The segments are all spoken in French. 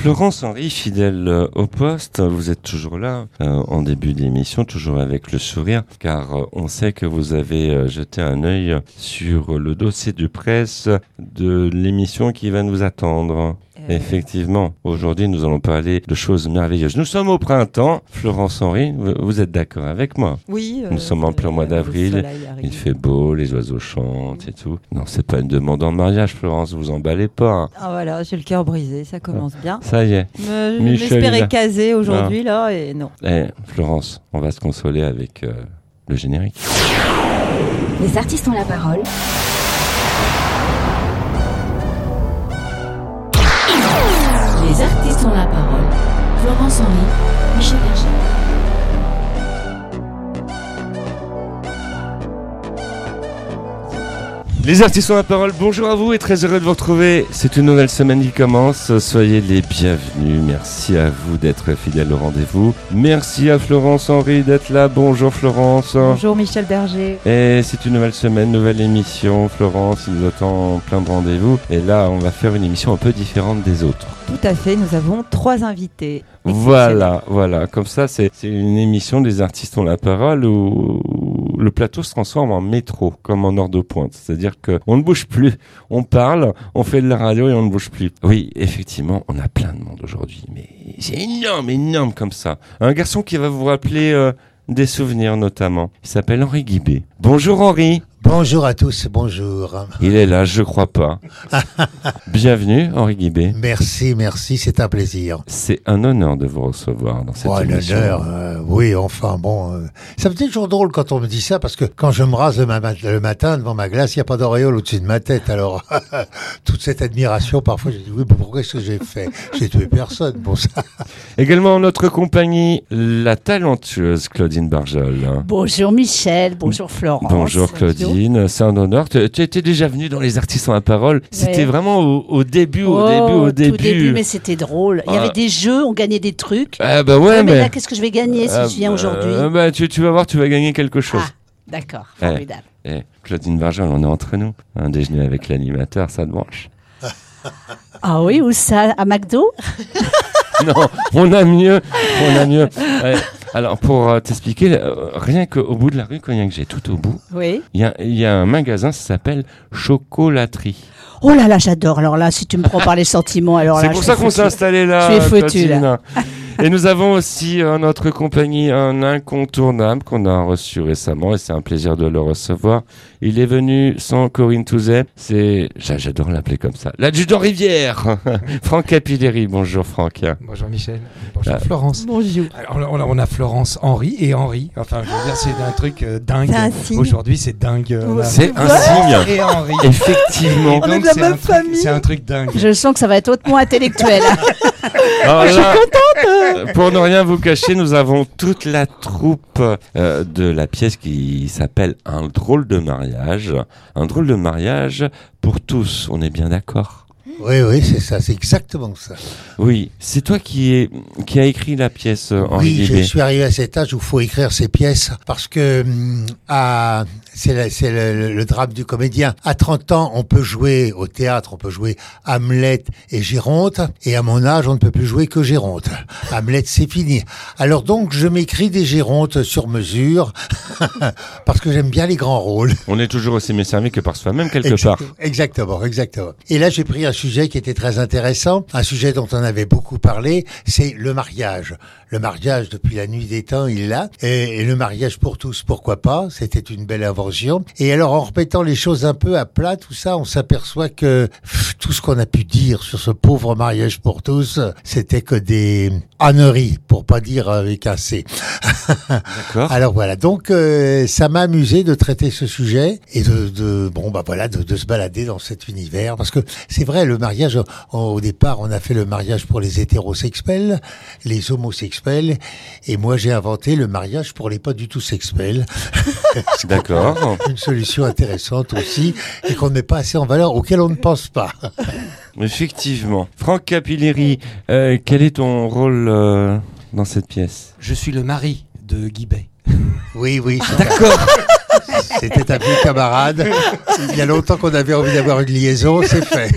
Florence Henry, fidèle au poste, vous êtes toujours là en début d'émission, toujours avec le sourire, car on sait que vous avez jeté un œil sur le dossier de presse de l'émission qui va nous attendre. Effectivement, aujourd'hui nous allons parler de choses merveilleuses. Nous sommes au printemps, Florence Henry, vous êtes d'accord avec moi? Oui. Nous sommes en plein mois d'avril, il fait beau, les oiseaux chantent et tout. Non, c'est pas une demande en mariage, Florence, vous emballez pas. Hein. Ah voilà, j'ai le cœur brisé, ça commence bien. Ça y est. Je m'espérais caser aujourd'hui là et non. Florence, on va se consoler avec le générique. Les artistes ont la parole. Les artistes ont la parole. Florence Henry, Michel Berger. Les artistes ont la parole, bonjour à vous et très heureux de vous retrouver. C'est une nouvelle semaine qui commence, soyez les bienvenus. Merci à vous d'être fidèles au rendez-vous. Merci à Florence Henry d'être là, bonjour Florence. Bonjour Michel Berger. Et c'est une nouvelle semaine, nouvelle émission. Florence, il nous attend plein de rendez-vous. Et là, on va faire une émission un peu différente des autres. Tout à fait, nous avons 3 invités. Voilà, comme ça, c'est une émission des artistes ont la parole où le plateau se transforme en métro, comme en heure de pointe. C'est-à-dire qu'on ne bouge plus, on parle, on fait de la radio et on ne bouge plus. Oui, effectivement, on a plein de monde aujourd'hui, mais c'est énorme comme ça. Un garçon qui va vous rappeler des souvenirs notamment. Il s'appelle Henri Guibé. Bonjour Henri. Bonjour à tous, bonjour. Il est là, je crois pas. Bienvenue, Henri Guibé. Merci, c'est un plaisir. C'est un honneur de vous recevoir dans cette émission. L'honneur, oui, enfin bon. Ça me fait toujours drôle quand on me dit ça, parce que quand je me rase le matin devant ma glace, il n'y a pas d'auréole au-dessus de ma tête. Alors, toute cette admiration, parfois, je dis, oui, mais pourquoi est-ce que j'ai fait? J'ai tué personne pour ça. Également en notre compagnie, la talentueuse Claudine Barjol. Bonjour Michel, bonjour Florence. Bonjour Claudine. C'est un honneur. Tu étais déjà venue dans les artistes ont la parole. C'était vraiment au début. Tout début, mais c'était drôle. Il y avait des jeux, on gagnait des trucs. Ah bah ouais, mais là, qu'est-ce que je vais gagner si je viens aujourd'hui? Tu vas voir, tu vas gagner quelque chose. Ah, d'accord, formidable. Claudine Barjol, on est entre nous. Un déjeuner avec l'animateur, ça te branche? Ah oui, où ça? À McDo? Non, on a mieux. Alors, pour t'expliquer, rien qu'au bout de la rue, Cognac-J'ai, tout au bout, oui. Il y a un magasin, ça s'appelle Chocolaterie. Oh là là, j'adore. Alors là, si tu me prends par les sentiments, alors là, c'est pour ça qu'on s'est installé là. Je suis foutu là. Et nous avons aussi en notre compagnie un incontournable qu'on a reçu récemment et c'est un plaisir de le recevoir. Il est venu sans Corinne Touzet, j'adore l'appeler comme ça, l'adjudant Rivière. Franck Capilleri, bonjour Franck. Bonjour Michel, bonjour Florence. Bonjour. Alors, on a Florence Henry et Henri, enfin je veux dire c'est un truc dingue. C'est un signe. Aujourd'hui c'est dingue. C'est un signe. Et Henri. Effectivement. On est de la même famille. C'est un truc dingue. Je sens que ça va être hautement intellectuel. Alors, je suis contente. Pour ne rien vous cacher, nous avons toute la troupe de la pièce qui s'appelle Un drôle de mariage. Un drôle de mariage pour tous, on est bien d'accord? Oui, c'est ça, c'est exactement ça. Oui, c'est toi qui a écrit la pièce, Henri Guibé. Oui, je suis arrivé à cet âge où il faut écrire ses pièces parce que c'est le drame du comédien. À 30 ans, on peut jouer au théâtre, on peut jouer Hamlet et Géronte, et à mon âge, on ne peut plus jouer que Géronte. Hamlet, c'est fini. Alors donc, je m'écris des Gérontes sur mesure parce que j'aime bien les grands rôles. On est toujours aussi mieux servi que par soi-même quelque part. Exactement. Et là, j'ai pris un sujet qui était très intéressant, un sujet dont on avait beaucoup parlé, c'est le mariage. Le mariage, depuis la nuit des temps, il est là. Et le mariage pour tous, pourquoi pas? C'était une belle invention. Et alors, en remettant les choses un peu à plat, tout ça, on s'aperçoit que tout ce qu'on a pu dire sur ce pauvre mariage pour tous, c'était que des âneries, pour pas dire avec un C. D'accord. Alors voilà, donc ça m'a amusé de traiter ce sujet et de se balader dans cet univers. Parce que c'est vrai, le mariage, au départ, on a fait le mariage pour les hétérosexuels, les homosexuels, et moi j'ai inventé le mariage pour les pas du tout sexuels. D'accord. Une solution intéressante aussi, et qu'on ne met pas assez en valeur, auquel on ne pense pas. Effectivement. Franck Capilleri, quel est ton rôle dans cette pièce? Je suis le mari de Guibé. Oui. D'accord. C'était un vieux camarade. Il y a longtemps qu'on avait envie d'avoir une liaison, c'est fait.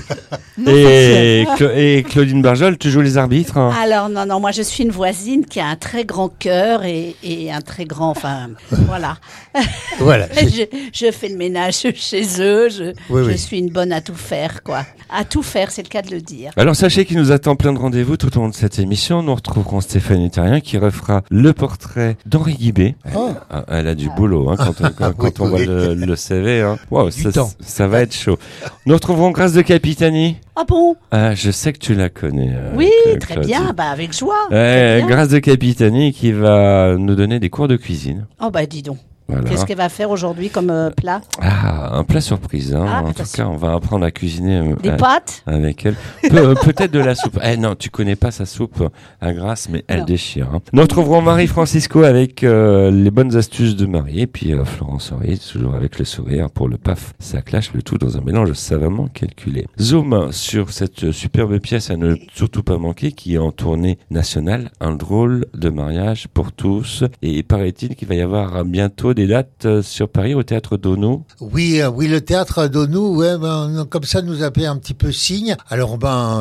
Et Claudine Barjol, tu joues les arbitres, hein? Alors, non, moi je suis une voisine qui a un très grand cœur et un très grand... Enfin, voilà. Voilà. Je fais le ménage chez eux, je suis une bonne à tout faire, quoi. À tout faire, c'est le cas de le dire. Alors sachez qu'il nous attend plein de rendez-vous tout au long de cette émission. Nous retrouverons Stéphanie Terrien qui refera le portrait d'Henri Guibé. Elle a du boulot hein, quand on voit le CV. Hein. Wow, ça va être chaud. Nous retrouverons Grâce de Capitani. Ah bon? Je sais que tu la connais. Oui, très bien, avec joie. Grâce de Capitani qui va nous donner des cours de cuisine. Oh dis donc. Voilà. Qu'est-ce qu'elle va faire aujourd'hui comme plat? Un plat surprise. Hein. En tout cas, on va apprendre à cuisiner des pâtes avec elle. Peut-être de la soupe. Non, tu connais pas sa soupe à Grasse, mais elle déchire. Hein. Nous retrouverons Marie Francisco avec les bonnes astuces de Marie. Et puis Florence Henry, toujours avec le sourire pour le paf. Ça clash le tout dans un mélange savamment calculé. Zoom sur cette superbe pièce à ne surtout pas manquer qui est en tournée nationale. Un drôle de mariage pour tous. Et paraît-il qu'il va y avoir bientôt des dates sur Paris au Théâtre d'Auneau. Oui, le Théâtre d'Auneau, comme ça nous a fait un petit peu signe. Alors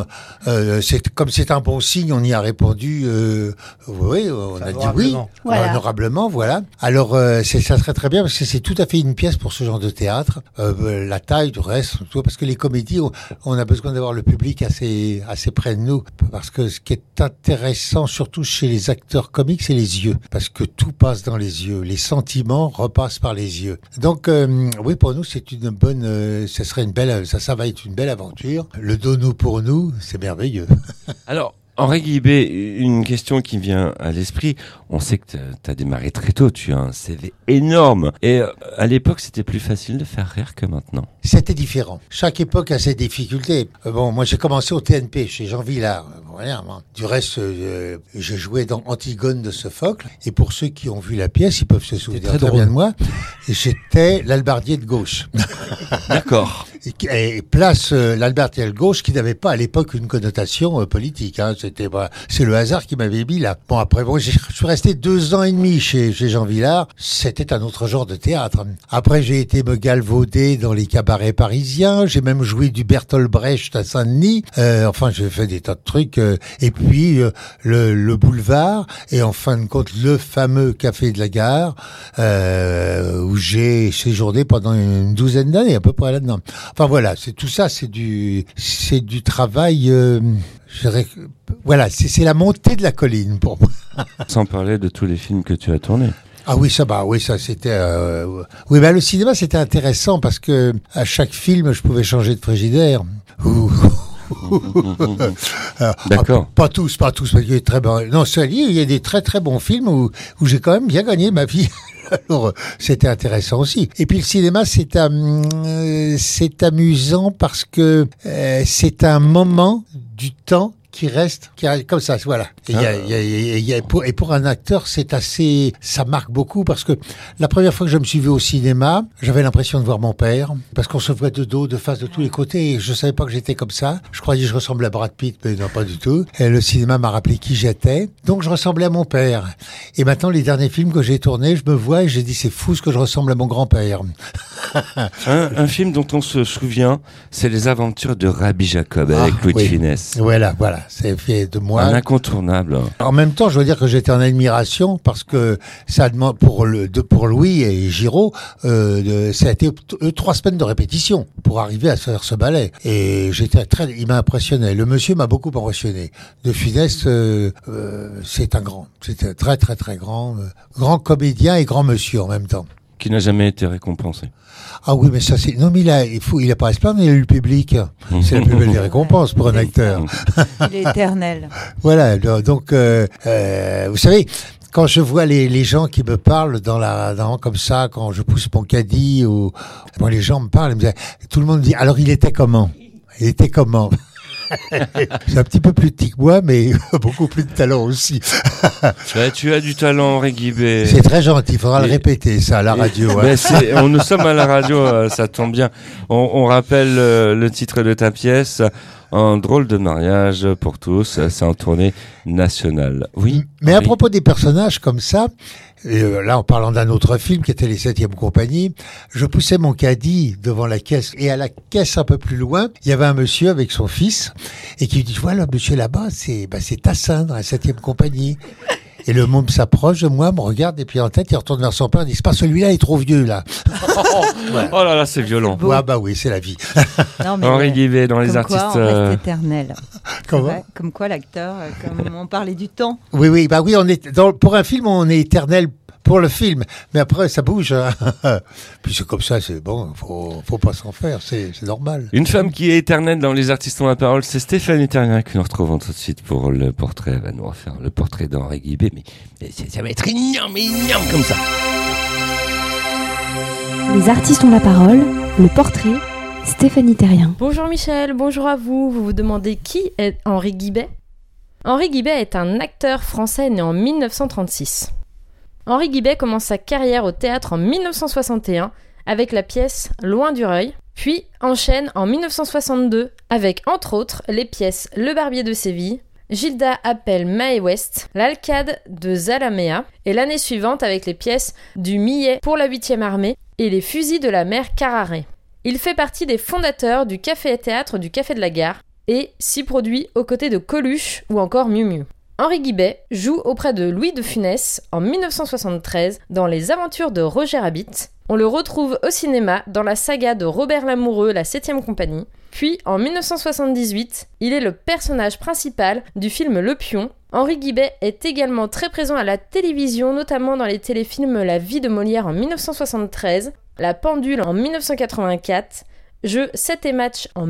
comme c'est un bon signe, on y a répondu. Oui, on a dit oui, honorablement, voilà. Alors ça serait très bien parce que c'est tout à fait une pièce pour ce genre de théâtre. La taille, du reste, parce que les comédies, on a besoin d'avoir le public assez près de nous, parce que ce qui est intéressant, surtout chez les acteurs comiques, c'est les yeux, parce que tout passe dans les yeux, les sentiments repasse par les yeux. Donc oui, pour nous c'est une bonne, ça va être une belle aventure. Le Dono pour nous, c'est merveilleux. Alors Henri Guibé, une question qui vient à l'esprit. On sait que tu as démarré très tôt, tu as un CV énorme. Et à l'époque, c'était plus facile de faire rire que maintenant. C'était différent. Chaque époque a ses difficultés. Moi j'ai commencé au TNP, chez Jean Vilar. Voilà. Du reste, je jouais dans Antigone de Sophocle. Et pour ceux qui ont vu la pièce, ils peuvent se souvenir très bien de moi. J'étais l'albardier de gauche. D'accord. Et place l'albardier de gauche qui n'avait pas à l'époque une connotation politique. Hein. C'est le hasard qui m'avait mis là. Bon, après, je suis resté 2 ans et demi chez Jean Vilar. C'était un autre genre de théâtre. Après, j'ai été me galvauder dans les cabarets parisiens. J'ai même joué du Bertolt Brecht à Saint-Denis. Enfin, j'ai fait des tas de trucs. Et puis, le boulevard. Et en fin de compte, le fameux Café de la Gare, où j'ai séjourné pendant une 12aine d'années, à peu près là-dedans. Enfin, voilà. Tout ça, c'est du travail, voilà, c'est la montée de la colline pour moi. Sans parler de tous les films que tu as tournés. Ah oui, ça c'était le cinéma c'était intéressant parce que à chaque film je pouvais changer de frigidaire. D'accord. Pas tous, parce qu'il y a très bon. Non, il y a des très très bons films où j'ai quand même bien gagné ma vie. Alors, c'était intéressant aussi. Et puis le cinéma, c'est amusant parce que c'est un moment du temps qui reste comme ça, voilà. Et pour un acteur, ça marque beaucoup parce que la première fois que je me suis vu au cinéma, j'avais l'impression de voir mon père parce qu'on se voit de dos, de face, de tous les côtés et je savais pas que j'étais comme ça. Je croyais que je ressemblais à Brad Pitt, mais non, pas du tout. Et le cinéma m'a rappelé qui j'étais. Donc je ressemblais à mon père. Et maintenant, les derniers films que j'ai tournés, je me vois et j'ai dit c'est fou ce que je ressemble à mon grand-père. un film dont on se souvient, c'est Les Aventures de Rabbi Jacob avec Louis de Funès. Voilà. C'est fait de moi. Un incontournable. En même temps, je veux dire que j'étais en admiration parce que ça demande pour Louis et Giraud, ça a été 3 semaines de répétition pour arriver à faire ce ballet. Et il m'a impressionné. Le monsieur m'a beaucoup impressionné. De Funès, c'est un très très très grand comédien et grand monsieur en même temps. Qui n'a jamais été récompensé. Ah oui, mais ça c'est... Non, mais il a pas à se plaindre, il a eu le public. C'est la plus belle des récompenses pour un acteur. Il est éternel. Voilà, donc, vous savez... Quand je vois les gens qui me parlent comme ça, quand je pousse mon caddie, les gens me parlent, tout le monde me dit, alors il était comment? C'est un petit peu plus petit que moi, mais beaucoup plus de talent aussi. Tu as du talent, Henri Guibé. C'est très gentil, il faudra le répéter, ça, à la radio. Nous sommes à la radio, ça tombe bien. On rappelle le titre de ta pièce. Un drôle de mariage pour tous, c'est en tournée nationale. Oui. Mais à propos des personnages comme ça, là en parlant d'un autre film qui était Les 7e compagnies, je poussais mon caddie devant la caisse et à la caisse un peu plus loin, il y avait un monsieur avec son fils et qui lui dit voilà monsieur là-bas, c'est Tassin dans la 7e compagnie. Et le môme s'approche de moi, me regarde, et puis en tête, il retourne vers son père, il dit, c'est pas celui-là, il est trop vieux, là. Voilà. Oh là là, c'est violent. Ouais, bah oui, c'est la vie. Non, mais Henri Guibet dans Les Artistes. Quoi, on reste éternel. Comment ? Comme quoi, l'acteur, comme on parlait du temps. Oui, bah oui, pour un film, on est éternel pour le film, mais après ça bouge. Puis c'est comme ça, c'est bon, faut pas s'en faire, c'est normal. Une femme qui est éternelle dans Les Artistes ont la parole, c'est Stéphanie Terrien que nous retrouvons tout de suite pour le portrait. Elle va nous refaire le portrait d'Henri Guibet, mais ça va être énorme comme ça. Les Artistes ont la parole, le portrait, Stéphanie Terrien. Bonjour Michel, bonjour à vous. Vous vous demandez qui est Henri Guibet ? Henri Guibet est un acteur français né en 1936. Henri Guibet commence sa carrière au théâtre en 1961 avec la pièce Loin du Reuil, puis enchaîne en 1962 avec entre autres les pièces Le Barbier de Séville, Gilda appelle Mae West, L'Alcade de Zalamea et l'année suivante avec les pièces du Millet pour la 8e armée et les fusils de la mer Carraré. Il fait partie des fondateurs du café-théâtre du Café de la Gare et s'y produit aux côtés de Coluche ou encore Miu Miu. Henri Guibet joue auprès de Louis de Funès en 1973 dans Les Aventures de Roger Rabbit. On le retrouve au cinéma dans la saga de Robert Lamoureux, La 7e compagnie. Puis en 1978, il est le personnage principal du film Le Pion. Henri Guibet est également très présent à la télévision, notamment dans les téléfilms La vie de Molière en 1973, La Pendule en 1984, Jeux 7 et match en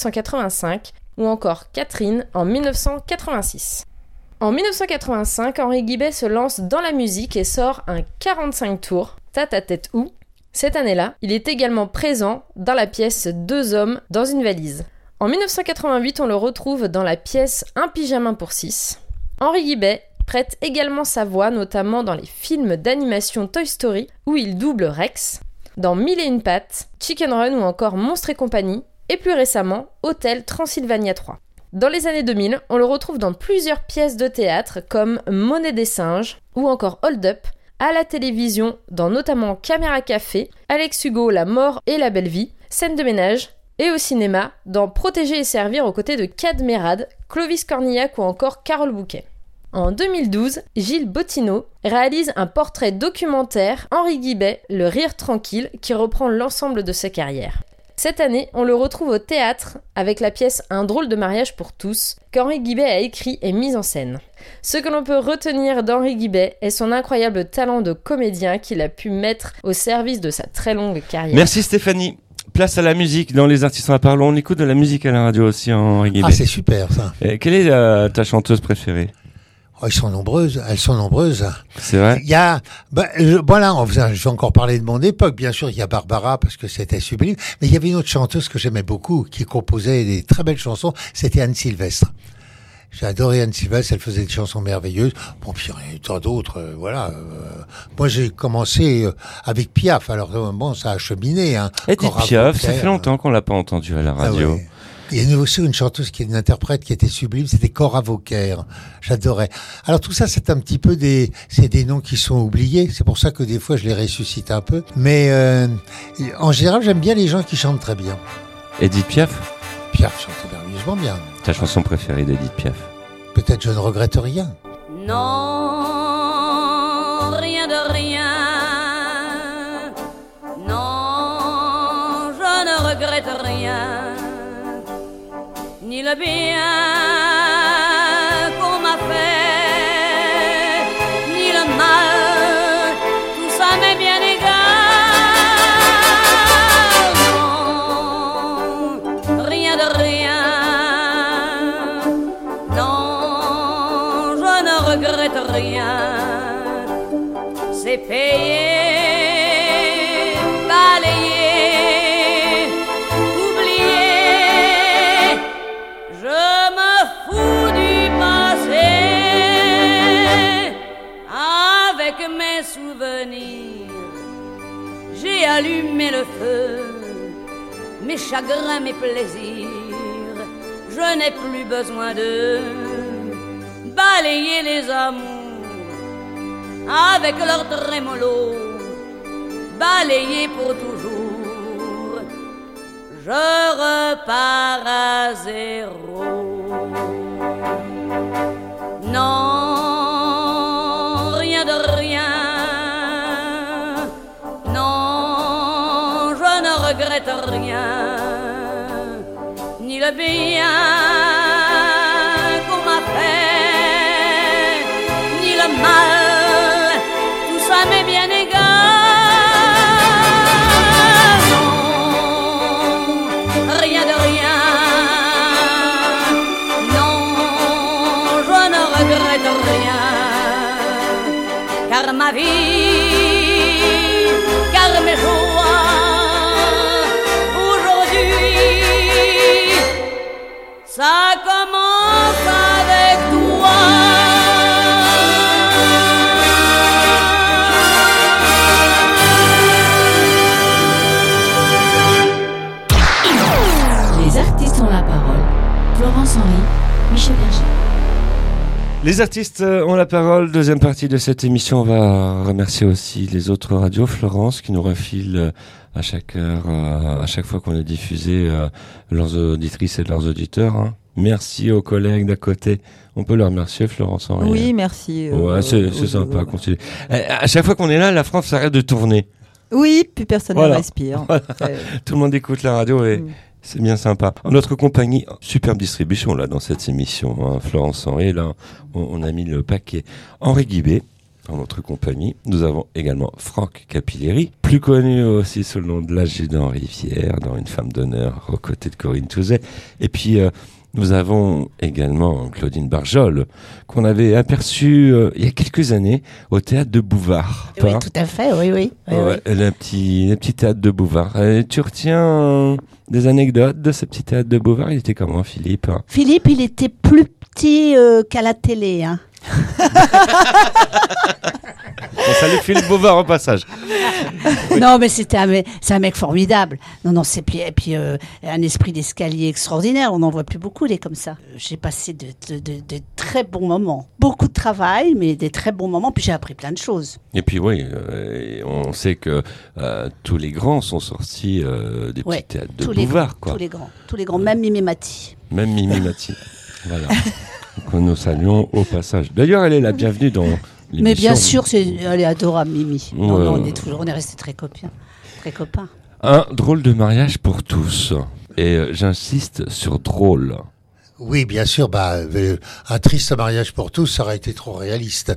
1985 ou encore Catherine en 1986. En 1985, Henri Guibet se lance dans la musique et sort un 45 tours, Tête à tête où. Cette année-là, il est également présent dans la pièce Deux hommes dans une valise. En 1988, on le retrouve dans la pièce Un pyjama pour 6. Henri Guibet prête également sa voix, notamment dans les films d'animation Toy Story, où il double Rex, dans Mille et une pattes, Chicken Run ou encore Monstres et compagnie, et plus récemment, Hôtel Transylvania 3. Dans les années 2000, on le retrouve dans plusieurs pièces de théâtre comme Monnaie des singes ou encore Hold Up, à la télévision dans notamment Caméra Café, Alex Hugo, La mort et la belle vie, Scène de ménage, et au cinéma dans Protéger et servir aux côtés de Kad Merad, Clovis Cornillac ou encore Carole Bouquet. En 2012, Gilles Bottineau réalise un portrait documentaire Henri Guibet, Le rire tranquille, qui reprend l'ensemble de sa carrière. Cette année, on le retrouve au théâtre avec la pièce Un drôle de mariage pour tous, qu'Henri Guibet a écrit et mise en scène. Ce que l'on peut retenir d'Henri Guibet est son incroyable talent de comédien qu'il a pu mettre au service de sa très longue carrière. Merci Stéphanie. Place à la musique dans Les Artistes en parole. On écoute de la musique à la radio aussi, Henri Guibet. Ah, c'est super ça. Et quelle est ta chanteuse préférée ? Oh, elles sont nombreuses. C'est vrai. Il y a, voilà, je vais encore parler de mon époque. Bien sûr, il y a Barbara parce que c'était sublime. Mais il y avait une autre chanteuse que j'aimais beaucoup, qui composait des très belles chansons. C'était Anne Sylvestre. J'ai adoré Anne Sylvestre. Elle faisait des chansons merveilleuses. Bon, puis il y en a eu tant d'autres, voilà. Moi, j'ai commencé avec Piaf. Alors, bon, ça a cheminé, hein. Edith Piaf, ça fait longtemps qu'on l'a pas entendue à la radio. Ah ouais. Il y a aussi une chanteuse qui est une interprète qui était sublime, c'était Cora Vauquer. J'adorais. Alors tout ça, c'est un petit peu c'est des noms qui sont oubliés. C'est pour ça que des fois, je les ressuscite un peu. Mais en général, j'aime bien les gens qui chantent très bien. Edith Piaf ? Piaf chantait merveilleusement bien. Ta chanson préférée d'Edith Piaf ? Peut-être Je ne regrette rien. Non, rien de rien. Non, je ne regrette rien. Ni le bien qu'on m'a fait, ni le mal, tout ça m'est bien égal. Non, rien de rien. Non, je ne regrette rien. C'est payé, balayé. J'ai allumé le feu, mes chagrins, mes plaisirs, je je n'ai plus besoin de balayer les amours avec leur trémolo, balayer pour toujours. Je repars à zéro. Non, rien de rien. Non, je ne regrette rien. Ni le bien qu'on m'a fait, ni le mal, tout ça m'est bien égal. Non, rien de rien. Non, je ne regrette rien. Car ma vie, car mes joies, ça commence avec toi. Les artistes ont la parole. Florence Henry, Michel Berger. Les artistes ont la parole. Deuxième partie de cette émission. On va remercier aussi les autres radios, Florence, qui nous refilent à chaque heure, à chaque fois qu'on est diffusé, leurs auditrices et leurs auditeurs. Hein. Merci aux collègues d'à côté. On peut leur remercier, Florence Henry. Oui, merci. Ouais, c'est sympa. Continuer. À chaque fois qu'on est là, la France s'arrête de tourner. Oui, plus personne ne respire. Voilà. Tout le monde écoute la radio et c'est bien sympa. En notre compagnie, superbe distribution là dans cette émission. Hein, Florence Henry, là, on a mis le paquet. Henri Guibé. Dans notre compagnie, nous avons également Franck Capilleri, plus connu aussi sous le nom de l'adjudant Rivière, dans Une femme d'honneur, aux côtés de Corinne Touzet. Et puis, nous avons également Claudine Barjol, qu'on avait aperçue il y a quelques années au théâtre de Bouvard. Oui, tout à fait, oui. Le petit théâtre de Bouvard. Tu retiens des anecdotes de ce petit théâtre de Bouvard? Il était comment, Philippe? Philippe, il était plus petit qu'à la télé, hein. On salue Philippe Bouvard au passage. Non, mais c'est un mec formidable. Non, et puis un esprit d'escalier extraordinaire. On n'en voit plus beaucoup des comme ça. J'ai passé de très bons moments. Beaucoup de travail, mais des très bons moments. Puis j'ai appris plein de choses. Et puis oui, on sait que tous les grands sont sortis des petits théâtres de Bouvard. Tous les grands, même Mimi Mati. Même Mimi Mati. Voilà. Donc, nous saluons au passage. D'ailleurs, elle est la bienvenue dans l'émission. Mais bien sûr, elle est adorable, Mimi. Non, on est restés très copains. Un drôle de mariage pour tous. Et j'insiste sur drôle. Oui, bien sûr. Un triste mariage pour tous, ça aurait été trop réaliste.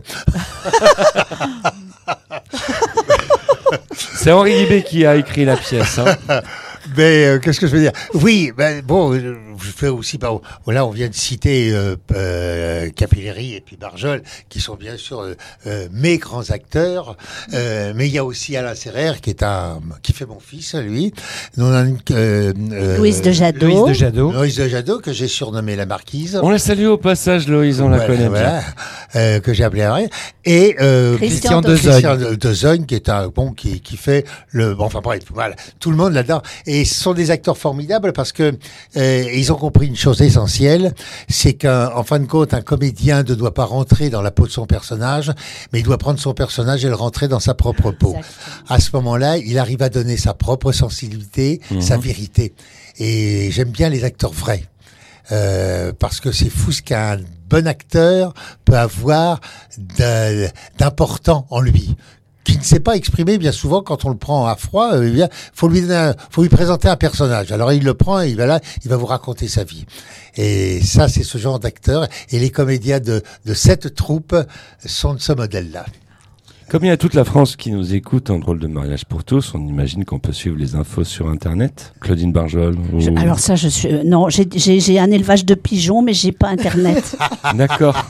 C'est Henri Guibé qui a écrit la pièce. Hein. Mais qu'est-ce que je veux dire? Oui, je fais aussi. Là, on vient de citer Capilleri et puis Barjol, qui sont bien sûr mes grands acteurs. Mais il y a aussi Alain Serrer, qui fait mon fils, lui. Louise de Jadot. Louise de Jadot, que j'ai surnommé la Marquise. On la salue au passage, Louise, on la connaît bien. Que j'ai appelé Henri. Et Christian Dezogne, qui est qui fait voilà, tout le monde là-dedans. Et ce sont des acteurs formidables parce que ils ont compris une chose essentielle, c'est qu'en fin de compte, un comédien ne doit pas rentrer dans la peau de son personnage, mais il doit prendre son personnage et le rentrer dans sa propre peau. Exactement. À ce moment-là, il arrive à donner sa propre sensibilité, sa vérité. Et j'aime bien les acteurs vrais. Parce que c'est fou ce qu'un bon acteur peut avoir d'important en lui, qui ne sait pas exprimer bien souvent quand on le prend à froid. Faut lui présenter un personnage. Alors il le prend et il va vous raconter sa vie. Et ça, c'est ce genre d'acteur. Et les comédiens de cette troupe sont de ce modèle-là. Comme il y a toute la France qui nous écoute en drôle de mariage pour tous, on imagine qu'on peut suivre les infos sur Internet. Claudine Barjol. Alors ça, j'ai un élevage de pigeons, mais j'ai pas Internet. D'accord.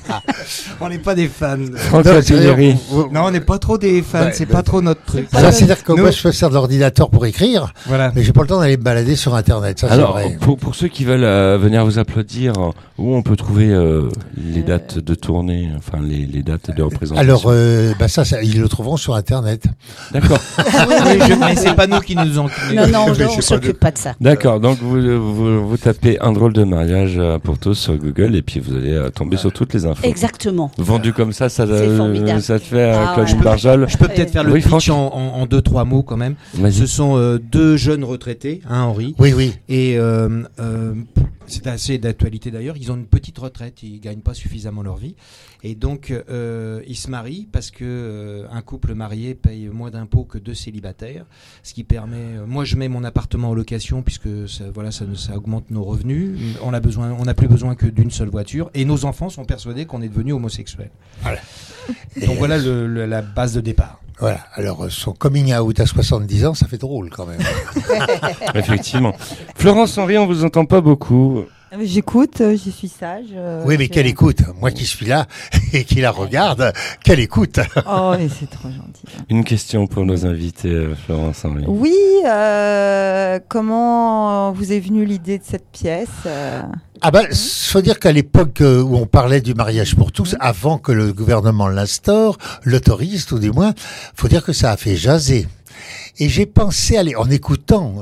On n'est pas des fans. Franck Capilleri. Non, on n'est pas trop des fans, c'est pas trop notre truc. Ça, c'est-à-dire que moi, je peux faire de l'ordinateur pour écrire, Voilà. mais j'ai pas le temps d'aller me balader sur Internet. Ça, Alors, c'est vrai. pour ceux qui veulent venir vous applaudir, où on peut trouver les dates de tournée, enfin les dates de représentation? Alors, ça, ils le trouveront sur Internet. D'accord. Mais c'est pas nous qui nous en. Non, on s'occupe pas de ça. D'accord, donc vous tapez un drôle de mariage pour tous sur Google et puis vous allez tomber sur toutes les infos. Exactement. Vendu comme ça, ça formidable. te fait Ah, Claudine ouais. Barjol. Je peux peut-être faire le Oui, pitch Franck. en 2-3 mots quand même. Vas-y. Ce sont deux jeunes retraités, Henri. Oui. Et c'est assez d'actualité d'ailleurs. Ils ont une petite retraite, ils gagnent pas suffisamment leur vie, et donc ils se marient parce que un couple marié paye moins d'impôts que deux célibataires, ce qui permet. Moi, je mets mon appartement en location puisque ça augmente nos revenus. On n'a plus besoin que d'une seule voiture, et nos enfants sont persuadés qu'on est devenu homosexuel. Voilà. Donc voilà la base de départ. Voilà. Alors, son coming out à 70 ans, ça fait drôle quand même. Effectivement. Florence Henry, on vous entend pas beaucoup. J'écoute, je suis sage. Oui, mais quelle écoute. Moi qui suis là et qui la regarde, quelle écoute. Oh, mais c'est trop gentil. Une question pour nos invités, Florence Henry. Oui, comment vous est venue l'idée de cette pièce Ah ben, faut dire qu'à l'époque où on parlait du mariage pour tous, avant que le gouvernement l'instaure, l'autorise tout du moins, faut dire que ça a fait jaser. Et j'ai pensé, en écoutant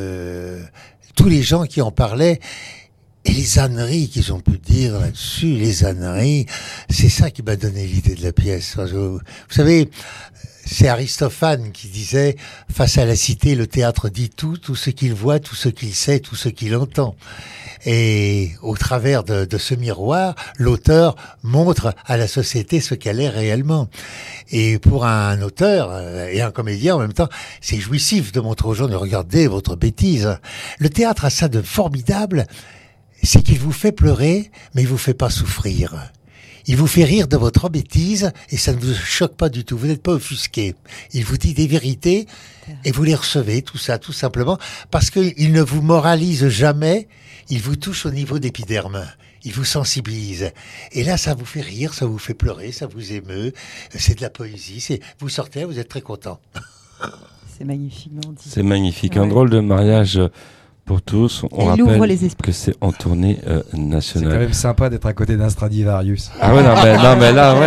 tous les gens qui en parlaient, et les âneries qu'ils ont pu dire là-dessus, les âneries, c'est ça qui m'a donné l'idée de la pièce. Vous savez, c'est Aristophane qui disait, face à la cité, le théâtre dit tout ce qu'il voit, tout ce qu'il sait, tout ce qu'il entend. Et au travers de ce miroir, l'auteur montre à la société ce qu'elle est réellement. Et pour un auteur et un comédien en même temps, c'est jouissif de montrer aux gens de regarder votre bêtise. Le théâtre a ça de formidable, c'est qu'il vous fait pleurer, mais il vous fait pas souffrir. Il vous fait rire de votre bêtise et ça ne vous choque pas du tout. Vous n'êtes pas offusqué. Il vous dit des vérités et vous les recevez, tout ça, tout simplement, parce qu'il ne vous moralise jamais. Il vous touche au niveau d'épiderme. Il vous sensibilise. Et là, ça vous fait rire, ça vous fait pleurer, ça vous émeut. C'est de la poésie. Vous sortez, vous êtes très content. C'est magnifiquement dit. C'est magnifique. Ouais. Un drôle de mariage pour tous. On il ouvre rappelle les esprits. que c'est en tournée C'est nationale. quand même sympa d'être à côté d'un Stradivarius. Ah ouais, non, mais là,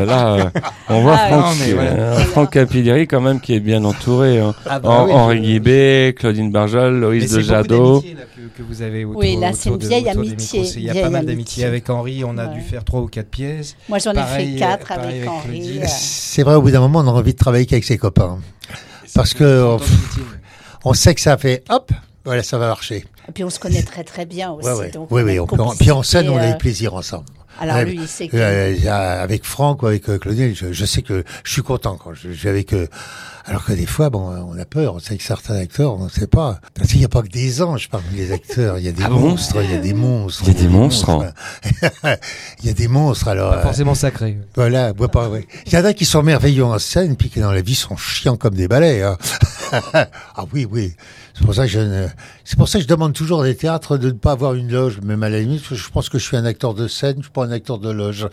on voit Ah, Franck Capilleri quand même qui est bien entouré. Hein. Ah bah oui. Henri Guibet, Claudine Barjol, Loïs de Jadot. Que vous avez autour, Oui, là, c'est une vieille autour des amitié, micros. Il y a vieille pas mal amitié. d'amitié avec Henri. On a Ouais. dû faire 3 ou 4 pièces. Moi, j'en ai Pareil, fait 4 pareil avec avec Henri. Claudine. C'est vrai, au bout d'un moment, on a envie de travailler qu'avec ses copains. Parce que on sait que ça fait hop, voilà, ça va marcher. Et puis, on se connaît très, très bien aussi. Ouais. Donc, Oui, on a oui. une Puis en scène, on a complicité, eu plaisir ensemble. Alors, Ouais, lui, il sait que... avec Franck ou avec Claudine, je sais que je suis content quand je vais avec eux. Alors que des fois, on a peur. On sait que certains acteurs, on ne sait pas. Parce qu'il n'y a pas que des anges parmi les acteurs. Il y a des monstres, il y a des monstres. Il y a des monstres. Il y a des monstres, alors. Pas forcément sacré. Voilà, ouais. Il y en a qui sont merveilleux en scène, puis qui dans la vie sont chiants comme des balais. Hein. Ah oui. C'est pour ça que je demande toujours dans les théâtres de ne pas avoir une loge, même à la limite, parce que je pense que je suis un acteur de scène, je suis pas un acteur de loge.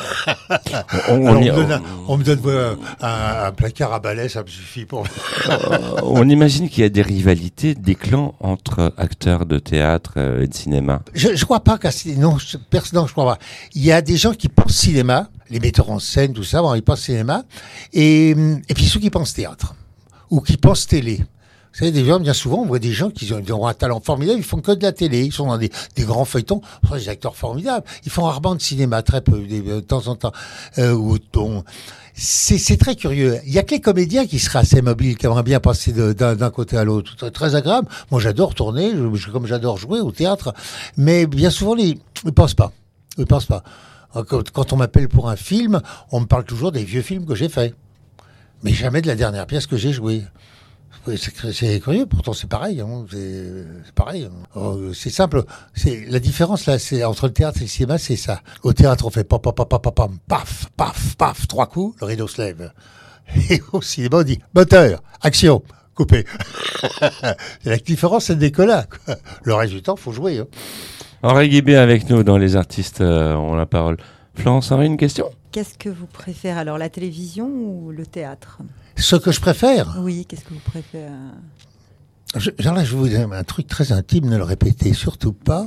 On me donne un placard à balai, ça me suffit pour. On imagine qu'il y a des rivalités, des clans entre acteurs de théâtre et de cinéma. Je crois pas non, personnellement, je crois pas. Il y a des gens qui pensent cinéma, les metteurs en scène, tout ça, ils pensent cinéma, et puis ceux qui pensent théâtre, ou qui pensent télé. Vous savez, bien souvent, on voit des gens qui ont un talent formidable, ils font que de la télé, ils sont dans des grands feuilletons, ce sont des acteurs formidables, ils font rarement de cinéma, très peu, de temps en temps, c'est très curieux. Il y a que les comédiens qui seraient assez mobiles, qui aimeraient bien passer d'un côté à l'autre. C'est très agréable. Moi, j'adore tourner, comme j'adore jouer au théâtre, mais bien souvent, ils pensent pas. Ils pensent pas. Quand on m'appelle pour un film, on me parle toujours des vieux films que j'ai faits, mais jamais de la dernière pièce que j'ai jouée. Oui, c'est curieux, pourtant c'est pareil. Hein, c'est pareil. C'est simple. La différence là, c'est entre le théâtre et le cinéma, c'est ça. Au théâtre, on fait pam, paf, paf, paf, 3 coups, le rideau se lève. Et au cinéma, on dit moteur, action, coupé. La différence, c'est le décollage. Le reste du temps, faut jouer. Hein. Henri Guibet avec nous dans Les Artistes ont la parole. Florence Henri, une question? Qu'est-ce que vous préférez alors, la télévision ou le théâtre? Ce que je préfère. Oui, qu'est-ce que vous préférez? Genre là, je vous dis un truc très intime, ne le répétez surtout pas.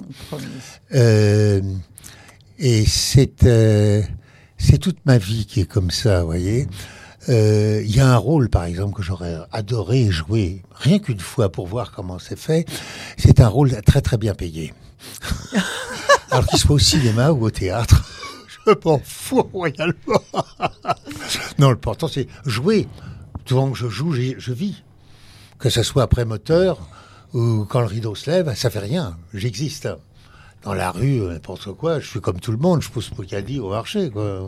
Et c'est toute ma vie qui est comme ça, vous voyez. Il y a un rôle, par exemple, que j'aurais adoré jouer, rien qu'une fois pour voir comment c'est fait. C'est un rôle très très bien payé. Alors qu'il soit au cinéma ou au théâtre, je m'en fous royalement. Non, l'important c'est jouer. Souvent que je joue, je vis. Que ce soit après moteur ou quand le rideau se lève, ça fait rien. J'existe. Dans la rue, n'importe quoi, je suis comme tout le monde, je pousse pour caddie au marché, quoi.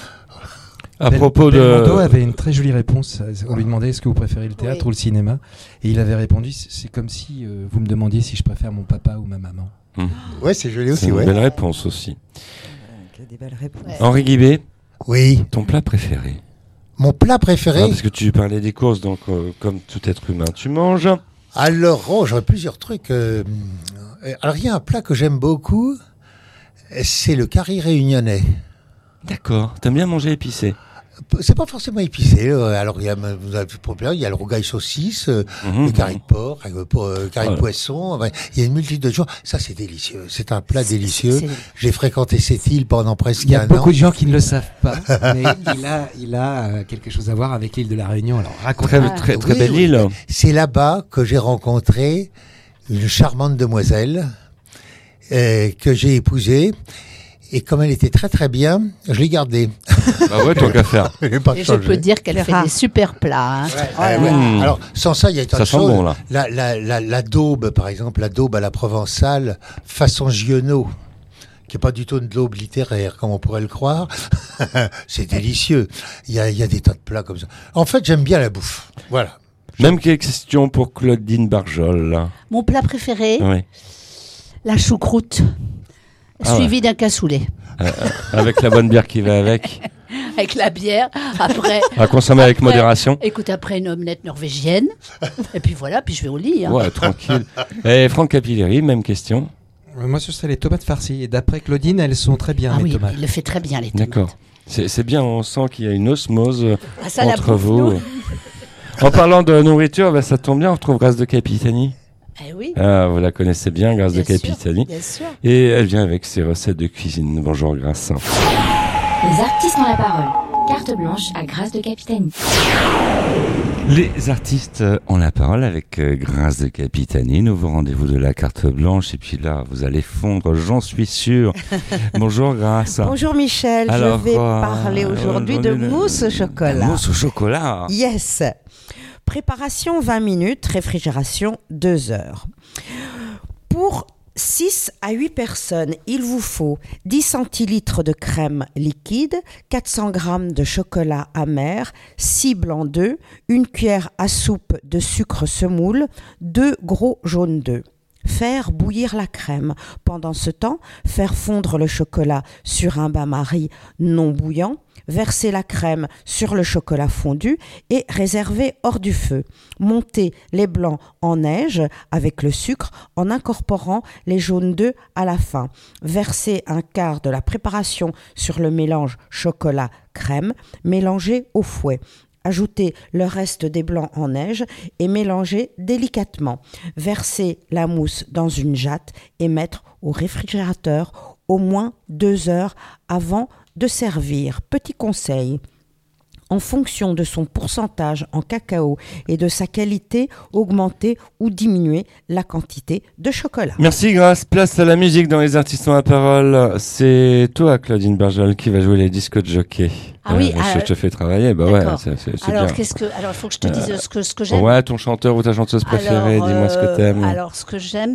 À propos de... Belmondo avait une très jolie réponse. On lui demandait est-ce que vous préférez le théâtre ou le cinéma, et il avait répondu c'est comme si vous me demandiez si je préfère mon papa ou ma maman. Ouais, c'est joli aussi. C'est une ouais. belle réponse aussi. Des belles réponses. Ouais. Henri Guibé, Oui. ton plat préféré? Mon plat préféré. Parce que tu parlais des courses, donc comme tout être humain, tu manges. Alors, j'aurais plusieurs trucs. Alors, il y a un plat que j'aime beaucoup, c'est le curry réunionnais. D'accord. T'aimes bien manger épicé? C'est pas forcément épicé. Alors, il y a le rougail saucisse, le curry de porc, curry de poisson. Enfin, il y a une multitude de choses. Ça, c'est délicieux. C'est un plat délicieux. J'ai fréquenté cette île pendant presque Il y a un an. beaucoup de gens qui ne le savent pas, mais il a quelque chose à voir avec l'île de la Réunion. Alors, racontez. Très belle île. C'est là-bas que j'ai rencontré une charmante demoiselle que j'ai épousée. Et comme elle était très très bien, je l'ai gardée. Bah ouais, tant qu'à faire. Et je peux dire qu'elle fait des super plats. Hein. Ouais. Alors, sans ça, il y a tant de Ça sent choses. bon, là. La daube, par exemple, la daube à la provençale, façon Giono, qui est pas du tout une daube littéraire, comme on pourrait le croire. C'est délicieux. Il y a des tas de plats comme ça. En fait, j'aime bien la bouffe. Voilà. Même question pour Claudine Barjol. Là. Mon plat préféré, Oui. la choucroute, suivie d'un cassoulet. Avec la bonne bière qui va avec. Avec la bière, après... À consommer avec modération. Écoute, après une omelette norvégienne, et puis voilà, puis je vais au lit. Hein. Ouais, tranquille. Et Franck Capilleri, même question. Moi, ce serait les tomates farcies. Et d'après Claudine, elles sont très bien, les tomates. Il le fait très bien, les tomates. D'accord. C'est bien, on sent qu'il y a une osmose ça, la entre bouffe, vous. nous. En parlant de nourriture, ça tombe bien, on retrouve Grâce de Capitani. Eh oui. Ah, vous la connaissez bien, Grâce de Capitani. Bien sûr. Et elle vient avec ses recettes de cuisine. Bonjour Grâce. Les artistes ont la parole. Carte blanche à Grâce de Capitani. Les artistes ont la parole avec Grâce de Capitani. Nouveau rendez-vous de la carte blanche. Et puis là, vous allez fondre, j'en suis sûr. Bonjour Grâce. Bonjour Michel. Alors, je vais parler aujourd'hui de mousse au chocolat. Mousse au chocolat. Yes. Préparation 20 minutes, réfrigération 2 heures. Pour 6 à 8 personnes, il vous faut 10 centilitres de crème liquide, 400 g de chocolat amer, 6 blancs d'œufs, une cuillère à soupe de sucre semoule, 2 gros jaunes d'œufs. Faire bouillir la crème. Pendant ce temps, faire fondre le chocolat sur un bain-marie non bouillant. Verser la crème sur le chocolat fondu et réserver hors du feu. Monter les blancs en neige avec le sucre en incorporant les jaunes d'œufs à la fin. Verser un quart de la préparation sur le mélange chocolat-crème. Mélanger au fouet. Ajouter le reste des blancs en neige et mélanger délicatement. Verser la mousse dans une jatte et mettre au réfrigérateur au moins 2 heures avant de servir. Petit conseil, en fonction de son pourcentage en cacao et de sa qualité, augmenter ou diminuer la quantité de chocolat. Merci Grâce. Place à la musique dans Les Artistes ont la parole. C'est toi, Claudine Barjol, qui va jouer les disques de jockey. Ah oui, je te fais travailler. Bah d'accord. Ouais, c'est alors, bien. Alors, il faut que je te dise ce que j'aime. Ouais, ton chanteur ou ta chanteuse préférée, dis-moi ce que t'aimes. Alors, ce que j'aime,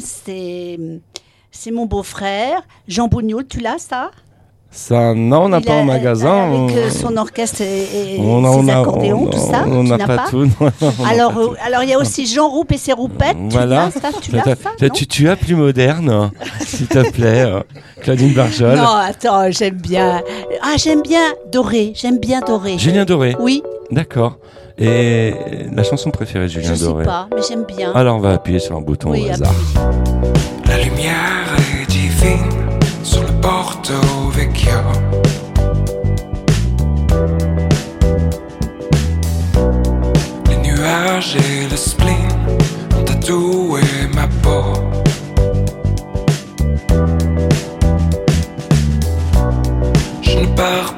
c'est mon beau-frère, Jean Bougnoul. Tu l'as, ça? Ça, non, on n'a pas en magasin. Avec son orchestre et ses accordéons, tout ça. On n'a pas tout. Alors, il y a aussi Jean Roupe et ses roupettes. Voilà. Tu l'as, ça, tu as plus moderne, s'il te plaît, Claudine Barjol. Non, attends, j'aime bien. J'aime bien Doré. Julien Doré. Oui. D'accord. Et la chanson préférée de Julien Doré? Je sais pas, mais j'aime bien. Alors, on va appuyer sur un bouton au hasard. La lumière est divine sur le Porto Vecchio.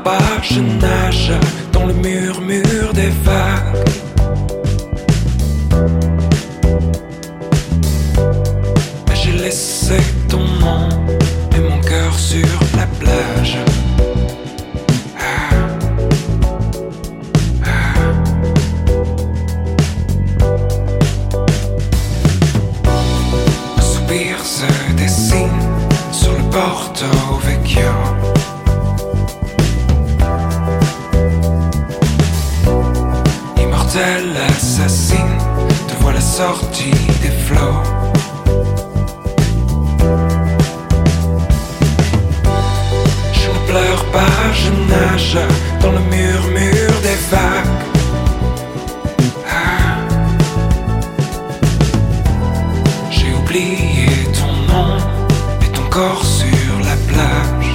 pas, je nage dans le murmure des vagues. Mais j'ai laissé ton nom et mon cœur sur la plage. Un soupir se dessine sur le Porto Vecchio. Immortelle assassine, te voilà sortie des flots. Je ne pleure pas, je nage dans le murmure des vagues. J'ai oublié ton nom et ton corps sur la plage.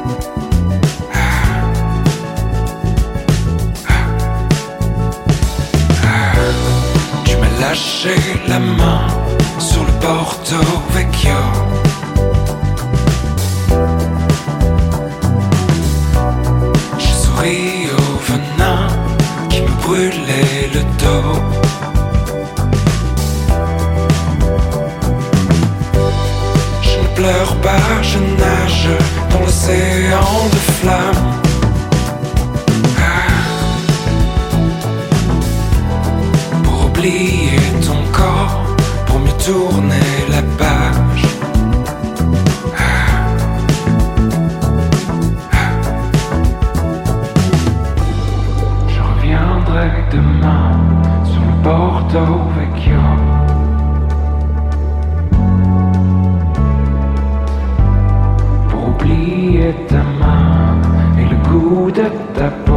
Tu m'as lâché la main sur le Porto Vecchio. J'ai souri au venin qui me brûlait le dos. Je ne pleure pas, je nage dans l'océan de flammes. Pour oublier ton corps, pour mieux tourner la page. Je reviendrai demain sur le Porto Vecchio. Pour oublier ta main et le goût de ta peau.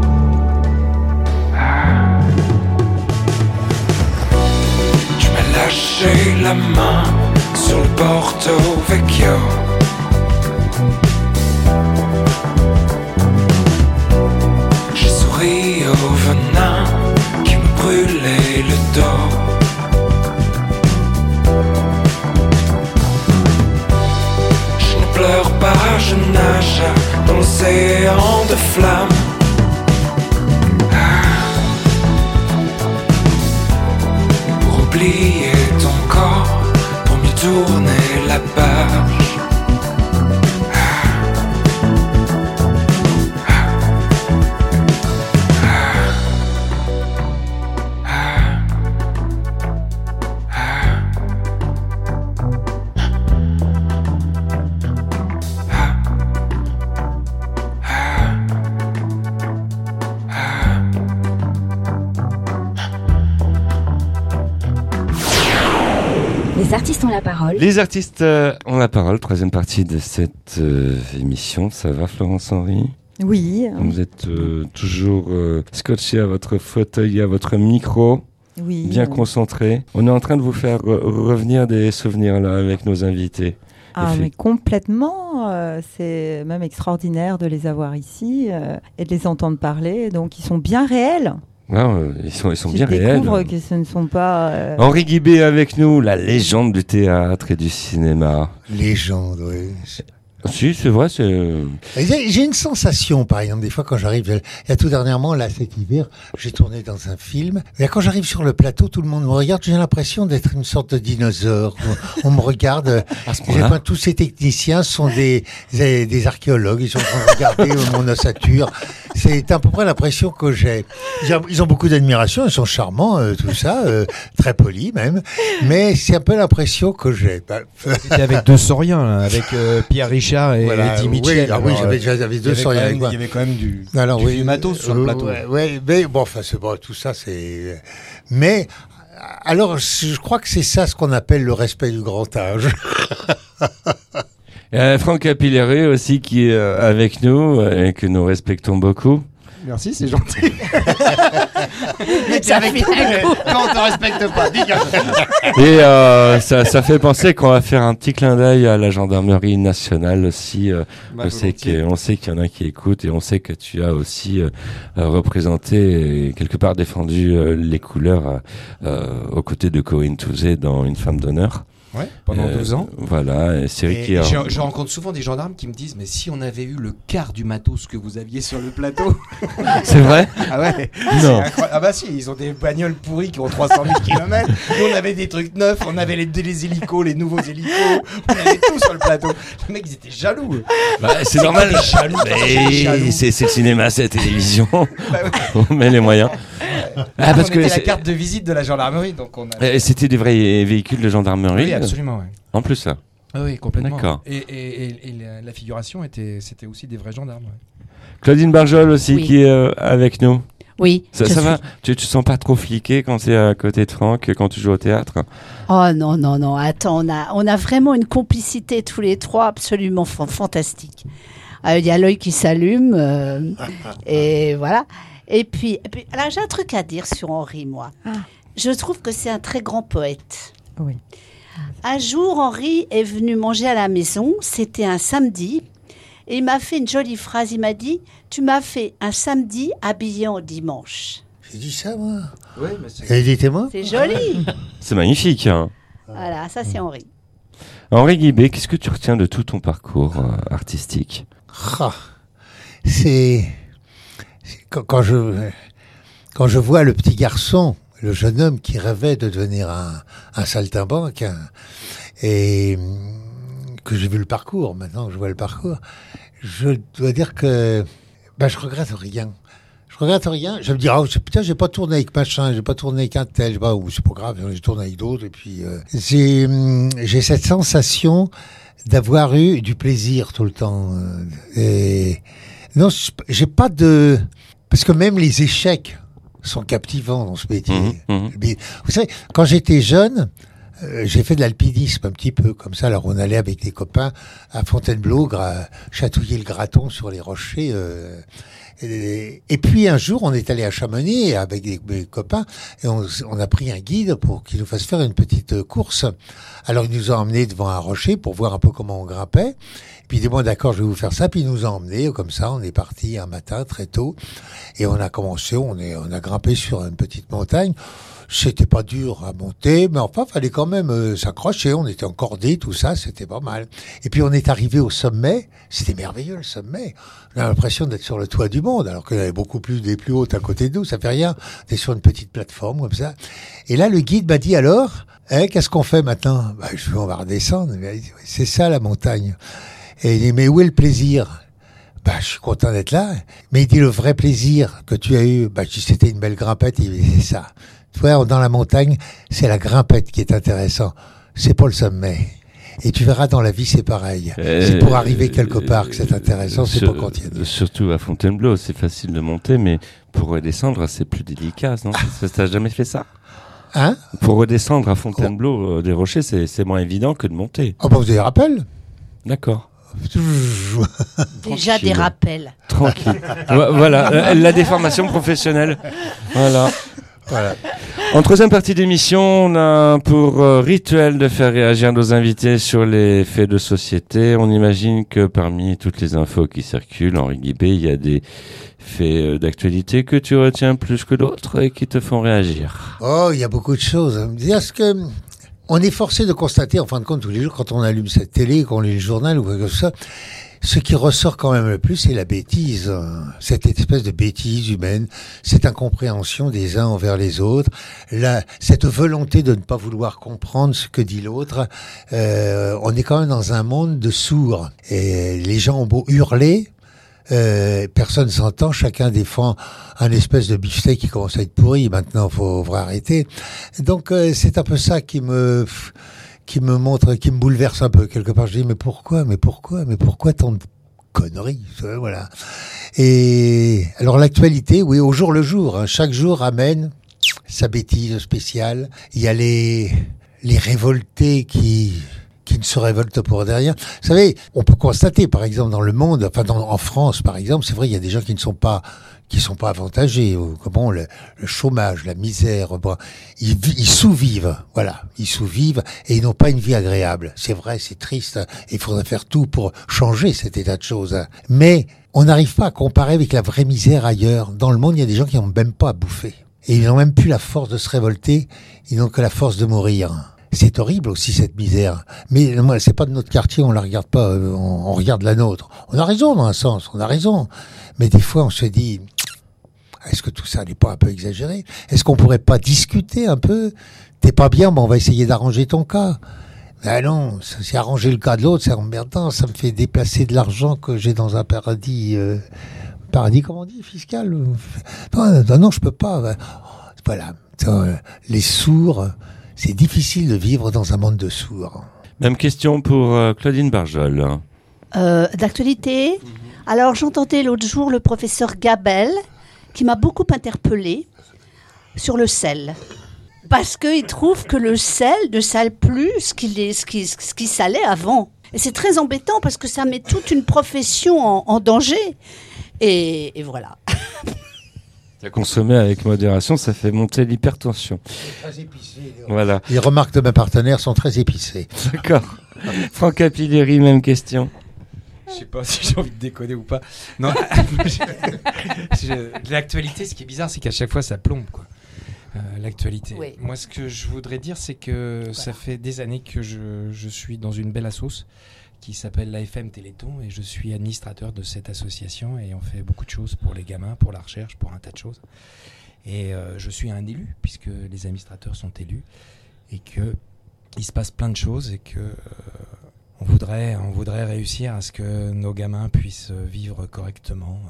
Tu m'as lâché la main sur le Porto Vecchio. J'ai souri au venin qui me brûlait le dos. Je ne pleure pas, je nage dans l'océan de flammes. Pour oublier ton corps, pour mieux tourner la page. Les artistes ont la parole. Les artistes ont la parole, troisième partie de cette émission. Ça va, Florence Henry ? Oui. Vous êtes toujours scotché à votre fauteuil, à votre micro, Oui. bien concentré. On est en train de vous faire revenir des souvenirs là avec nos invités. Ah, mais complètement. C'est même extraordinaire de les avoir ici et de les entendre parler. Donc, ils sont bien réels. Non, ils sont bien réels. Je découvre que ce ne sont pas... Henri Guibé avec nous, la légende du théâtre et du cinéma. Légende, oui. Si, c'est vrai, c'est... J'ai une sensation, par exemple, des fois quand j'arrive, il y a tout dernièrement, là, cet hiver, j'ai tourné dans un film. Et quand j'arrive sur le plateau, tout le monde me regarde, j'ai l'impression d'être une sorte de dinosaure. On me regarde, tous ces techniciens sont des archéologues, ils sont en train de regarder mon ossature. C'est à peu près l'impression que j'ai. Ils ont beaucoup d'admiration, ils sont charmants, tout ça, très polis même. Mais c'est un peu l'impression que j'ai. C'était avec deux sauriens, là, avec Pierre Richard et Eddie Mitchell. Oui, j'avais deux sauriens. Il y avait quand même du vieux matos sur le plateau. Ouais, mais bon, enfin, c'est bon, tout ça, c'est. Mais alors, je crois que c'est ça ce qu'on appelle le respect du grand âge. Franck Capilleri aussi qui est avec nous et que nous respectons beaucoup. Merci, c'est gentil. Mais ça fait un coup. Quand on te respecte pas, Et ça fait penser qu'on va faire un petit clin d'œil à la gendarmerie nationale aussi. On sait qu'il y en a qui écoutent et on sait que tu as aussi représenté et quelque part défendu les couleurs aux côtés de Corinne Touzé dans Une femme d'honneur. Ouais, pendant 12 ans. Voilà, et c'est Et je rencontre souvent des gendarmes qui me disent mais si on avait eu le quart du matos que vous aviez sur le plateau. C'est vrai? Ah ouais. Non. Ah bah si, ils ont des bagnoles pourries qui ont 300 000 km. Nous on avait des trucs neufs, on avait les hélicos, les nouveaux hélicos, on avait tout sur le plateau. Les mecs ils étaient jaloux. Bah, c'est normal. Jaloux, Mais c'est le cinéma, c'est la télévision. Bah ouais. On met les moyens. Ah, parce que la carte de visite de la gendarmerie, donc on a... C'était des vrais véhicules de gendarmerie. Oui, absolument. Ouais. En plus, ça. Ah oui, complètement. D'accord. Et la figuration c'était aussi des vrais gendarmes. Ouais. Claudine Barjol aussi Oui. qui est avec nous. Oui. Ça va? Tu te sens pas trop fliqué quand c'est à côté de Franck, quand tu joues au théâtre? Oh non. Attends, on a vraiment une complicité tous les trois absolument fantastique. Il y a l'œil qui s'allume et voilà. Et puis, alors j'ai un truc à dire sur Henri, moi. Je trouve que c'est un très grand poète. Oui. Un jour, Henri est venu manger à la maison. C'était un samedi. Et il m'a fait une jolie phrase. Il m'a dit « Tu m'as fait un samedi habillé en dimanche. » J'ai dit ça, moi. Oui, mais c'est... Il y a des témoins. C'est joli. C'est magnifique. Hein. Voilà, ça c'est Henri. Henri Guibé, qu'est-ce que tu retiens de tout ton parcours artistique? Quand je vois le petit garçon, le jeune homme qui rêvait de devenir un saltimbanque, et que j'ai vu le parcours, maintenant que je vois le parcours, je dois dire que je regrette rien. Je me dis, putain, j'ai pas tourné avec machin, j'ai pas tourné avec un tel, ou c'est pas grave, j'ai tourné avec d'autres, et puis j'ai cette sensation d'avoir eu du plaisir tout le temps. Et non, j'ai pas de... Parce que même les échecs sont captivants dans ce métier. Vous savez, quand j'étais jeune, j'ai fait de l'alpinisme un petit peu comme ça. Alors on allait avec des copains à Fontainebleau chatouiller le graton sur les rochers. Et puis un jour, on est allé à Chamonix avec mes copains et on a pris un guide pour qu'il nous fasse faire une petite course. Alors il nous a emmenés devant un rocher pour voir un peu comment on grimpait. Puis il dit bon d'accord, je vais vous faire ça. Puis il nous a emmenés comme ça. On est parti un matin très tôt et on a commencé. On a grimpé sur une petite montagne. C'était pas dur à monter, mais enfin, fallait quand même s'accrocher. On était encordés, tout ça, c'était pas mal. Et puis on est arrivé au sommet. C'était merveilleux le sommet. On a l'impression d'être sur le toit du monde, alors qu'il y avait beaucoup plus des plus hautes à côté de nous. Ça fait rien. On est sur une petite plateforme comme ça. Et là, le guide m'a dit alors, qu'est-ce qu'on fait maintenant? Je vais on va redescendre. C'est ça la montagne. Et il dit mais où est le plaisir? Je suis content d'être là. Mais il dit le vrai plaisir que tu as eu, je dis c'était une belle grimpette. Il dit c'est ça. Tu vois, dans la montagne, c'est la grimpette qui est intéressant. C'est pas le sommet. Et tu verras dans la vie, c'est pareil. C'est pour arriver quelque part que c'est intéressant, c'est pas quand il y a... Surtout à Fontainebleau, c'est facile de monter, mais pour redescendre, c'est plus délicat, non? T'as jamais fait ça? Hein? Pour redescendre à Fontainebleau, des rochers, c'est moins évident que de monter. Vous avez des rappels? D'accord. Déjà des rappels. Tranquille. Voilà, la déformation professionnelle. Voilà. En troisième partie d'émission, on a pour rituel de faire réagir nos invités sur les faits de société. On imagine que parmi toutes les infos qui circulent, Henri Guibé, il y a des faits d'actualité que tu retiens plus que d'autres et qui te font réagir. Oh, il y a beaucoup de choses. Est-ce que on est forcé de constater, en fin de compte, tous les jours, quand on allume cette télé, qu'on lit le journal ou quelque chose comme ça, ce qui ressort quand même le plus, c'est la bêtise. Cette espèce de bêtise humaine, cette incompréhension des uns envers les autres, cette volonté de ne pas vouloir comprendre ce que dit l'autre. On est quand même dans un monde de sourds. Et les gens ont beau hurler, personne s'entend, chacun défend un espèce de beefsteak qui commence à être pourri. Maintenant, faut arrêter. Donc, c'est un peu ça qui me montre, qui me bouleverse un peu. Quelque part, je dis, mais pourquoi tant de conneries? Voilà. Et alors, l'actualité, oui, au jour le jour, hein, chaque jour amène sa bêtise spéciale. Il y a les révoltés qui ne se révoltent pour derrière. Vous savez, on peut constater, par exemple, dans le monde, en France, par exemple, c'est vrai, il y a des gens qui ne sont pas avantagés. Comment le chômage, la misère, ils sous-vivent, voilà, ils sous-vivent et ils n'ont pas une vie agréable. C'est vrai, c'est triste. Il faudrait faire tout pour changer cet état de choses. Mais on n'arrive pas à comparer avec la vraie misère ailleurs. Dans le monde, il y a des gens qui n'ont même pas à bouffer et ils n'ont même plus la force de se révolter. Ils n'ont que la force de mourir. C'est horrible aussi cette misère. Mais moi, c'est pas de notre quartier, on la regarde pas, on regarde la nôtre. On a raison dans un sens, on a raison. Mais des fois, on se dit, est-ce que tout ça n'est pas un peu exagéré? Est-ce qu'on pourrait pas discuter un peu? T'es pas bien, on va essayer d'arranger ton cas. Ben non, c'est arranger le cas de l'autre, c'est emmerdant. Ça me fait déplacer de l'argent que j'ai dans un paradis, comment on dit, fiscal? Non, je peux pas. Voilà. Les sourds, c'est difficile de vivre dans un monde de sourds. Même question pour Claudine Barjol. D'actualité. Alors, j'entendais l'autre jour le professeur Gabel, qui m'a beaucoup interpellée sur le sel. Parce qu'il trouve que le sel ne sale plus ce qui salait avant. Et c'est très embêtant parce que ça met toute une profession en danger. Et voilà. À consommer avec modération, ça fait monter l'hypertension. C'est très épicé. Voilà. Les remarques de mes partenaires sont très épicées. D'accord. Franck Capilleri, même question. Je sais pas si j'ai envie de déconner ou pas. Non. L'actualité, ce qui est bizarre, c'est qu'à chaque fois, ça plombe, quoi. L'actualité. Oui. Moi, ce que je voudrais dire, c'est que ça fait des années que je suis dans une belle assoce qui s'appelle l'AFM Téléthon et je suis administrateur de cette association et on fait beaucoup de choses pour les gamins, pour la recherche, pour un tas de choses. Et je suis un élu puisque les administrateurs sont élus et que il se passe plein de choses et que on voudrait réussir à ce que nos gamins puissent vivre correctement.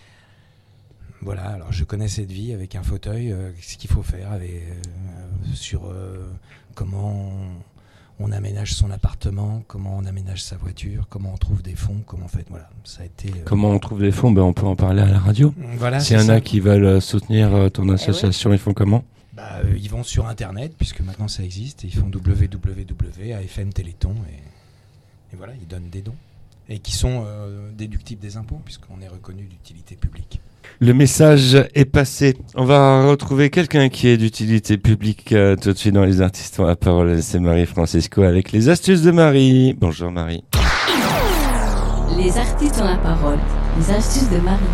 Voilà, alors je connais cette vie avec un fauteuil, ce qu'il faut faire sur comment on aménage son appartement, comment on aménage sa voiture, comment on trouve des fonds, comment on fait. Voilà, ça a été. Comment on trouve des fonds? On peut en parler à la radio. Voilà. S'il y en a qui veulent soutenir ton association, ils font comment? Ils vont sur Internet, puisque maintenant ça existe, et ils font www.afm Téléthon, et voilà, ils donnent des dons, et qui sont déductibles des impôts, puisqu'on est reconnu d'utilité publique. Le message est passé. On va retrouver quelqu'un qui est d'utilité publique tout de suite dans Les Artistes ont la parole. C'est Marie Francisco avec les astuces de Marie. Bonjour Marie. Les artistes ont la parole. Les astuces de Marie.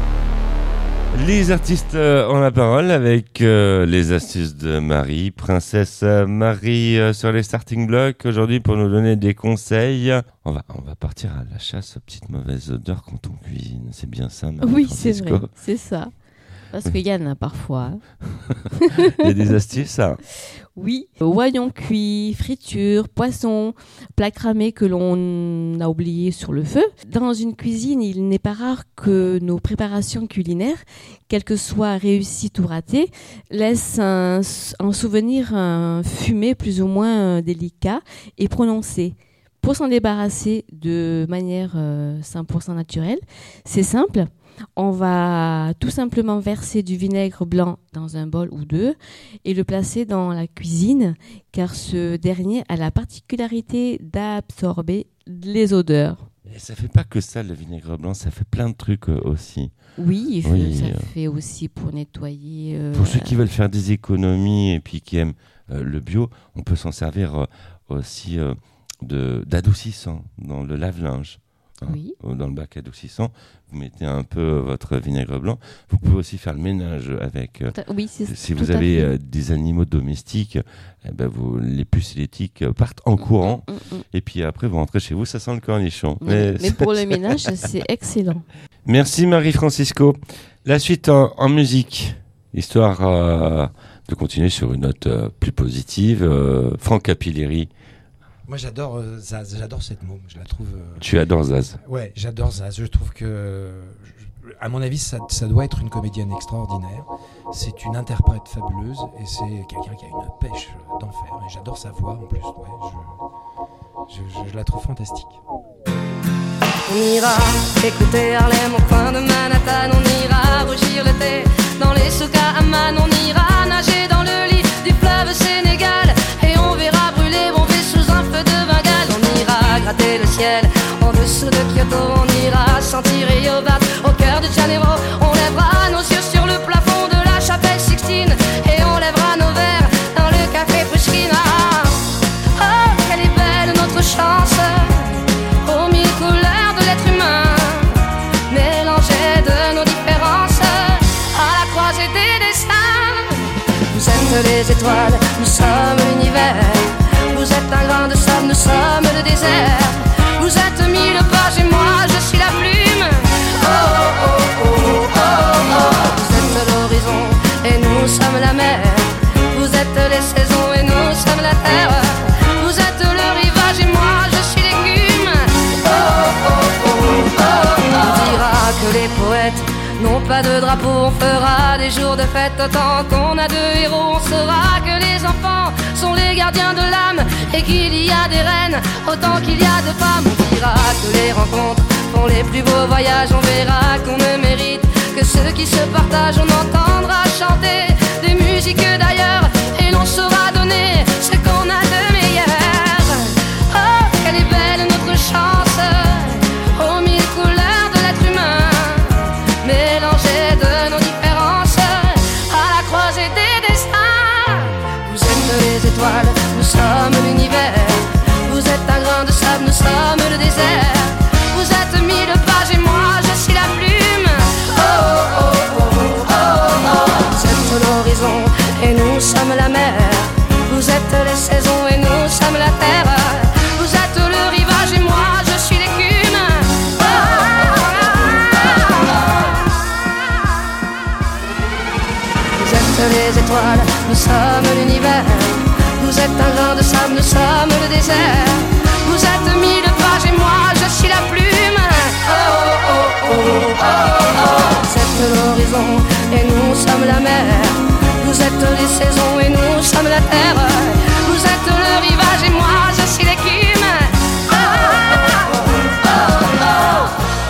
Les artistes ont la parole avec les astuces de Marie. Princesse Marie sur les starting blocks aujourd'hui pour nous donner des conseils. On va partir à la chasse aux petites mauvaises odeurs quand on cuisine. C'est bien ça, Marie? Oui, Francisco. c'est vrai, c'est ça. Parce qu'il y en a parfois. Il y a des astuces, ça? Oui, oignons cuits, fritures, poissons, plats cramés que l'on a oubliés sur le feu. Dans une cuisine, il n'est pas rare que nos préparations culinaires, quelles que soient réussites ou ratées, laissent un souvenir fumé plus ou moins délicat et prononcé. Pour s'en débarrasser de manière 100% naturelle, c'est simple. On va tout simplement verser du vinaigre blanc dans un bol ou deux et le placer dans la cuisine car ce dernier a la particularité d'absorber les odeurs. Et ça fait pas que ça, le vinaigre blanc, ça fait plein de trucs aussi. Oui, ça fait aussi pour nettoyer. Pour ceux qui veulent faire des économies et puis qui aiment le bio, on peut s'en servir aussi d'adoucissant dans le lave-linge. Oui. Dans le bac adoucissant, vous mettez un peu votre vinaigre blanc. Vous pouvez aussi faire le ménage avec. Oui, si vous avez des animaux domestiques, les puces et les tiques partent en courant. Et puis après, vous rentrez chez vous, ça sent le cornichon. Mais pour le ménage, c'est excellent. Merci Marie Francisco. La suite en musique, histoire de continuer sur une note plus positive. Franck Capilleri. Moi, j'adore Zaz, j'adore cette môme, je la trouve... Tu adores Zaz? Ouais, j'adore Zaz, je trouve que... À mon avis, ça doit être une comédienne extraordinaire. C'est une interprète fabuleuse et c'est quelqu'un qui a une pêche d'enfer. Et j'adore sa voix en plus, je la trouve fantastique. On ira écouter Harlem au coin de Manhattan. On ira rougir le thé dans les souks à Amman. On ira nager dans le lit du fleuve Sénégal. Et on verra brûler sous un feu de Bengale. On ira gratter le ciel en dessous de Kyoto. On ira sentir Rio Bat au cœur de Janeiro. On lèvera nos yeux sur le plafond de la chapelle Sixtine. Et on lèvera nos verres dans le café Pushkin. Oh, quelle est belle notre chance, aux mille couleurs de l'être humain, mélangées de nos différences, à la croisée des destins. Vous êtes les étoiles, nous sommes l'univers. Vous êtes le désert. Vous êtes 1000 pages et moi je suis la plume. Oh oh oh oh oh oh. Vous êtes l'horizon et nous sommes la mer. Vous êtes les saisons et nous sommes la terre. Vous êtes le rivage et moi je suis l'écume. Oh oh oh oh oh. On dira que les poètes n'ont pas de drapeau, on fera des jours de fête autant qu'on a de héros. On saura que les enfants sont les gardiens de l'âme et qu'il y a des reines autant qu'il y a de femmes. On dira que les rencontres font les plus beaux voyages. On verra qu'on ne mérite que ceux qui se partagent. On entendra chanter des musiques d'ailleurs et l'on saura donner ce qu'on a de meilleur. Oh, quelle est belle notre chance, aux 1000 couleurs de l'être humain, mélangées de nos différences, à la croisée des destins. Vous êtes les étoiles, nous sommes l'univers. Vous êtes un grain de sable, nous sommes le désert. Vous êtes 1000 pages et moi je suis la plume. Oh oh oh oh oh oh. Vous êtes l'horizon et nous sommes la mer. Vous êtes les saisons et nous sommes la terre. Vous êtes le rivage et moi je suis l'écume. Oh, vous êtes les étoiles, nous sommes l'univers. Vous êtes un grain de sable, nous sommes le désert. Vous êtes 1000 pages et moi je suis la plume. Oh oh oh oh oh oh. Vous êtes l'horizon et nous sommes la mer. Vous êtes les saisons et nous sommes la terre. Vous êtes le rivage et moi je suis l'écume. Oh oh oh oh oh.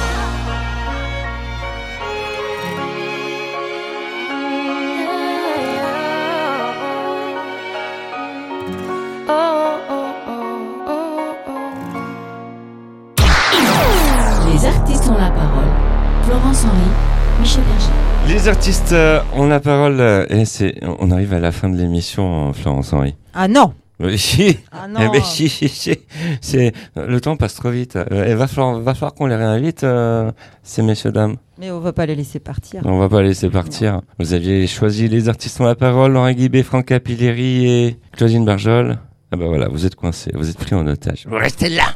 Les artistes ont la parole. Florence Henry, Michel Berger. Les artistes ont la parole et on arrive à la fin de l'émission, Florence Henry. Ah non. Oui. Ah non. Eh ben, c'est le temps passe trop vite. Il va falloir qu'on les réinvite, ces messieurs dames. Mais on va pas les laisser partir. On va pas les laisser partir. Non. Vous aviez choisi les artistes ont la parole, Henri Guibé, Franck Capilleri et Claudine Barjol. Ah ben voilà, vous êtes coincés, vous êtes pris en otage. Vous restez là.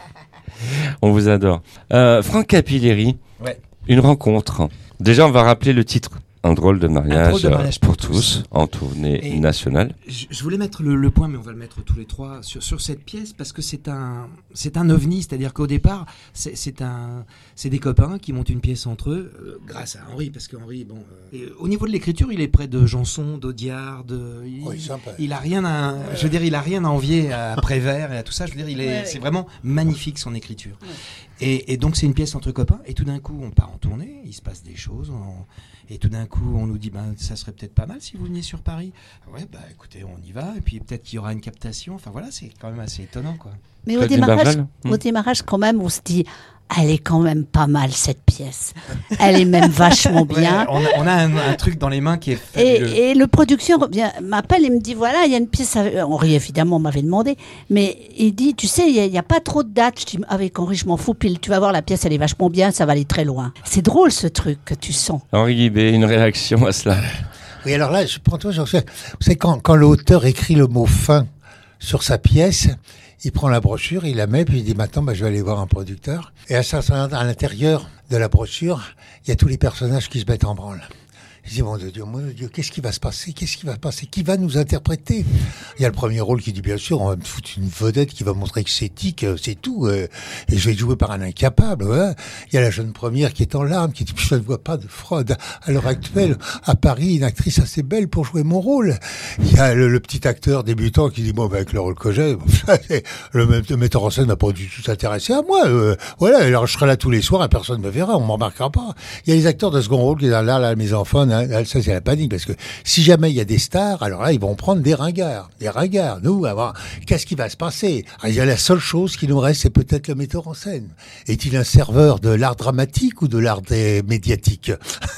On vous adore. Franck Capilleri, ouais. Une rencontre. Déjà, on va rappeler le titre. Un drôle de mariage, pour tous, en tournée nationale. Je voulais mettre le point, mais on va le mettre tous les trois sur cette pièce parce que c'est un ovni, c'est-à-dire qu'au départ, c'est des copains qui montent une pièce entre eux, grâce à Henri, parce qu'Henri, bon, au niveau de l'écriture, il est près de Janson, d'Audiard, il a rien à, je veux dire, il a rien à envier à Prévert et à tout ça. Je veux dire, c'est vraiment magnifique son écriture. Et donc c'est une pièce entre copains. Et tout d'un coup, on part en tournée, il se passe des choses. Et tout d'un coup, on nous dit, ça serait peut-être pas mal si vous veniez sur Paris. Ouais, écoutez, on y va. Et puis peut-être qu'il y aura une captation. Enfin voilà, c'est quand même assez étonnant, quoi. Mais au démarrage, quand même, on se dit, elle est quand même pas mal cette pièce. Elle est même vachement bien. Ouais, on a un truc dans les mains qui est fabuleux. Et le producteur m'appelle et me dit, voilà, il y a une pièce. Henri, évidemment, m'avait demandé. Mais il dit, tu sais, il n'y a pas trop de dates. Je dis, avec Henri, je m'en fous. Puis tu vas voir, la pièce, elle est vachement bien. Ça va aller très loin. C'est drôle, ce truc que tu sens. Henri Guibé, une réaction à cela. Oui, alors là, vous savez, quand l'auteur écrit le mot fin sur sa pièce, il prend la brochure, il la met, puis il dit maintenant, je vais aller voir un producteur. Et à l'intérieur de la brochure, il y a tous les personnages qui se mettent en branle. Je dis, mon Dieu, qu'est-ce qui va se passer? Qui va nous interpréter? Il y a le premier rôle qui dit, bien sûr, on va me foutre une vedette qui va montrer que c'est tic, c'est tout, et je vais être joué par un incapable, ouais. Il y a la jeune première qui est en larmes, qui dit, je ne vois pas de fraude. À l'heure actuelle, à Paris, une actrice assez belle pour jouer mon rôle. Il y a le petit acteur débutant qui dit, avec le rôle que j'ai, le metteur en scène n'a pas du tout s'intéresser à moi, voilà, alors je serai là tous les soirs et personne ne me verra, on m'en remarquera pas. Il y a les acteurs de second rôle qui disent, là, mes enfants, ça c'est la panique, parce que si jamais il y a des stars, alors là ils vont prendre des ringards. Nous, qu'est-ce qui va se passer? Alors, il y a la seule chose qui nous reste, c'est peut-être le metteur en scène. Est-il un serveur de l'art dramatique ou de l'art médiatique?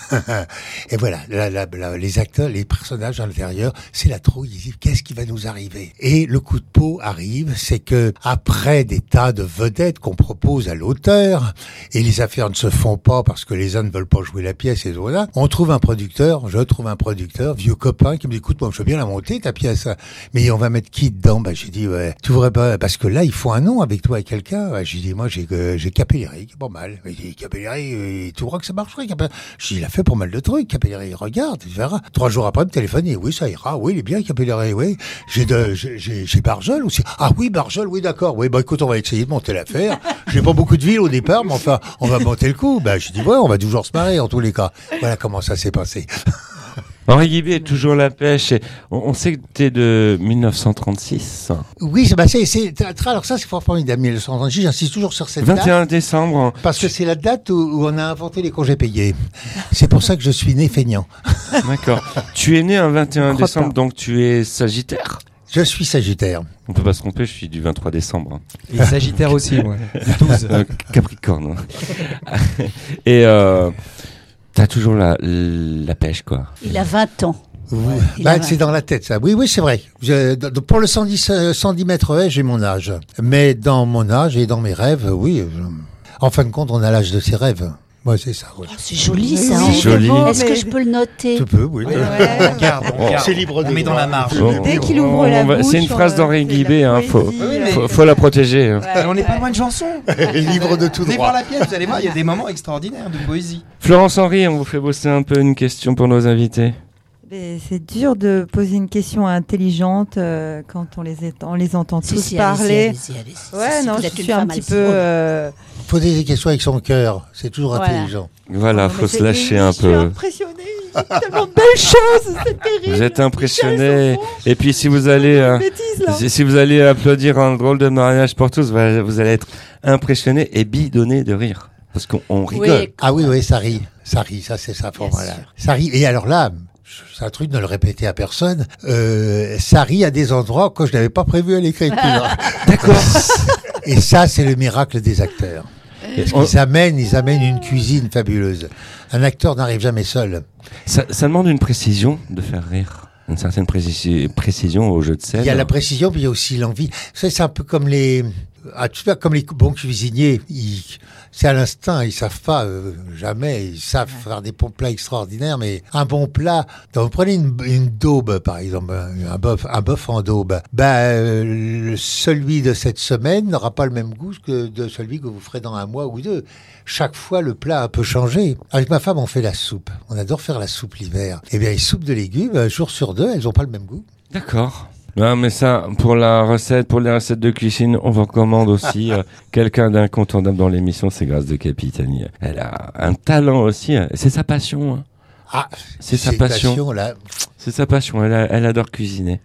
Et voilà, les acteurs, les personnages à l'intérieur, c'est la trouille. Ils disent, qu'est-ce qui va nous arriver? Et le coup de peau arrive, c'est que après des tas de vedettes qu'on propose à l'auteur, et les affaires ne se font pas parce que les uns ne veulent pas jouer la pièce et voilà, on trouve un producteur je trouve un producteur, vieux copain, qui me dit, écoute, moi, je veux bien la monter, ta pièce. Mais on va mettre qui dedans? Bah, j'ai dit, ouais, tu voudrais pas, parce que là, il faut un nom avec toi, avec quelqu'un. Bah, j'ai dit, moi, j'ai Capelleri, qui est pas mal. Il dit, Capelleri, tu crois que ça marcherait, Capelleri? J'ai dit, il a fait pas mal de trucs, Capelleri, regarde, tu verras. 3 jours après, il me téléphone, il dit, oui, ça ira, oui, il est bien, Capelleri, oui. J'ai Barjol aussi. Ah oui, Barjol, oui, d'accord. Oui, bah, écoute, on va essayer de monter l'affaire. J'ai pas beaucoup de villes au départ, mais enfin, on va monter le coup. Bah, j'ai dit, ouais, on va toujours se marrer, en tous les cas. Voilà comment ça s'est passé. Henri Guibé est toujours la pêche. Et on sait que t'es de 1936. Oui, alors ça, c'est fort formidable. 1936, j'insiste toujours sur cette 21 date. décembre. Parce que c'est la date où on a inventé les congés payés. C'est pour ça que je suis né feignant. D'accord. Tu es né un 21 décembre, donc tu es Sagittaire. Je suis Sagittaire. On peut pas se tromper, je suis du 23 décembre. Et Sagittaire aussi, moi. Du 12. Capricorne. Et t'as toujours la pêche, quoi. Il a 20 ans. C'est dans la tête, ça. Oui, c'est vrai. Pour le 110 mètres haies, j'ai mon âge. Mais dans mon âge et dans mes rêves, oui. En fin de compte, on a l'âge de ses rêves. Ouais, c'est ça. Ouais. Oh, c'est joli, ça. C'est joli. Est-ce que je peux le noter? Tu peux, oui. On garde. C'est libre de on met dans la marge. Dès qu'il ouvre la bouche, c'est une phrase d'Henri Guibé, hein. Faut la protéger. Hein. On n'est pas loin de chansons. Libre de tout Venez droit. voir la pièce, vous allez voir, il y a des moments extraordinaires de poésie. Florence Henry, on vous fait bosser un peu une question pour nos invités. Mais c'est dur de poser une question intelligente quand on les entend tous parler. Allez-y. Ouais, non, je suis un petit peu. Poser des questions avec son cœur, c'est toujours intelligent. Voilà, faut se lâcher un Je suis peu. impressionnée. Tellement de belles choses, c'est terrible. Vous êtes impressionné. Et puis si vous allez applaudir un drôle de mariage pour tous, vous allez être impressionné et bidonné de rire. Parce qu'on rigole. Oui, Ah oui, ça rit, ça c'est ça. Voilà. Ça rit. Et alors là, c'est un truc de le répéter à personne. Ça rit à des endroits que je n'avais pas prévu à l'écriture. D'accord. Et ça, c'est le miracle des acteurs. Ils amènent une cuisine fabuleuse. Un acteur n'arrive jamais seul. Ça demande une précision de faire rire. Une certaine précision au jeu de scène. Il y a la précision, puis il y a aussi l'envie. C'est un peu comme tu vois, comme les bons cuisiniers. C'est à l'instinct, ils savent pas jamais. Ils savent faire des bons plats extraordinaires, mais un bon plat. Donc vous prenez une daube, par exemple, un bœuf en daube. Celui de cette semaine n'aura pas le même goût que de celui que vous ferez dans 1 mois ou 2. Chaque fois, le plat a un peu changé. Avec ma femme, on fait la soupe. On adore faire la soupe l'hiver. Eh bien, les soupes de légumes, 1 jour sur 2, elles n'ont pas le même goût. D'accord. Non, mais ça, pour les recettes de cuisine, on vous recommande aussi quelqu'un d'incontournable dans l'émission, c'est Grâce de Capitani. Elle a un talent aussi, c'est sa passion. Hein. Ah, c'est sa passion. Là. C'est sa passion, elle adore cuisiner.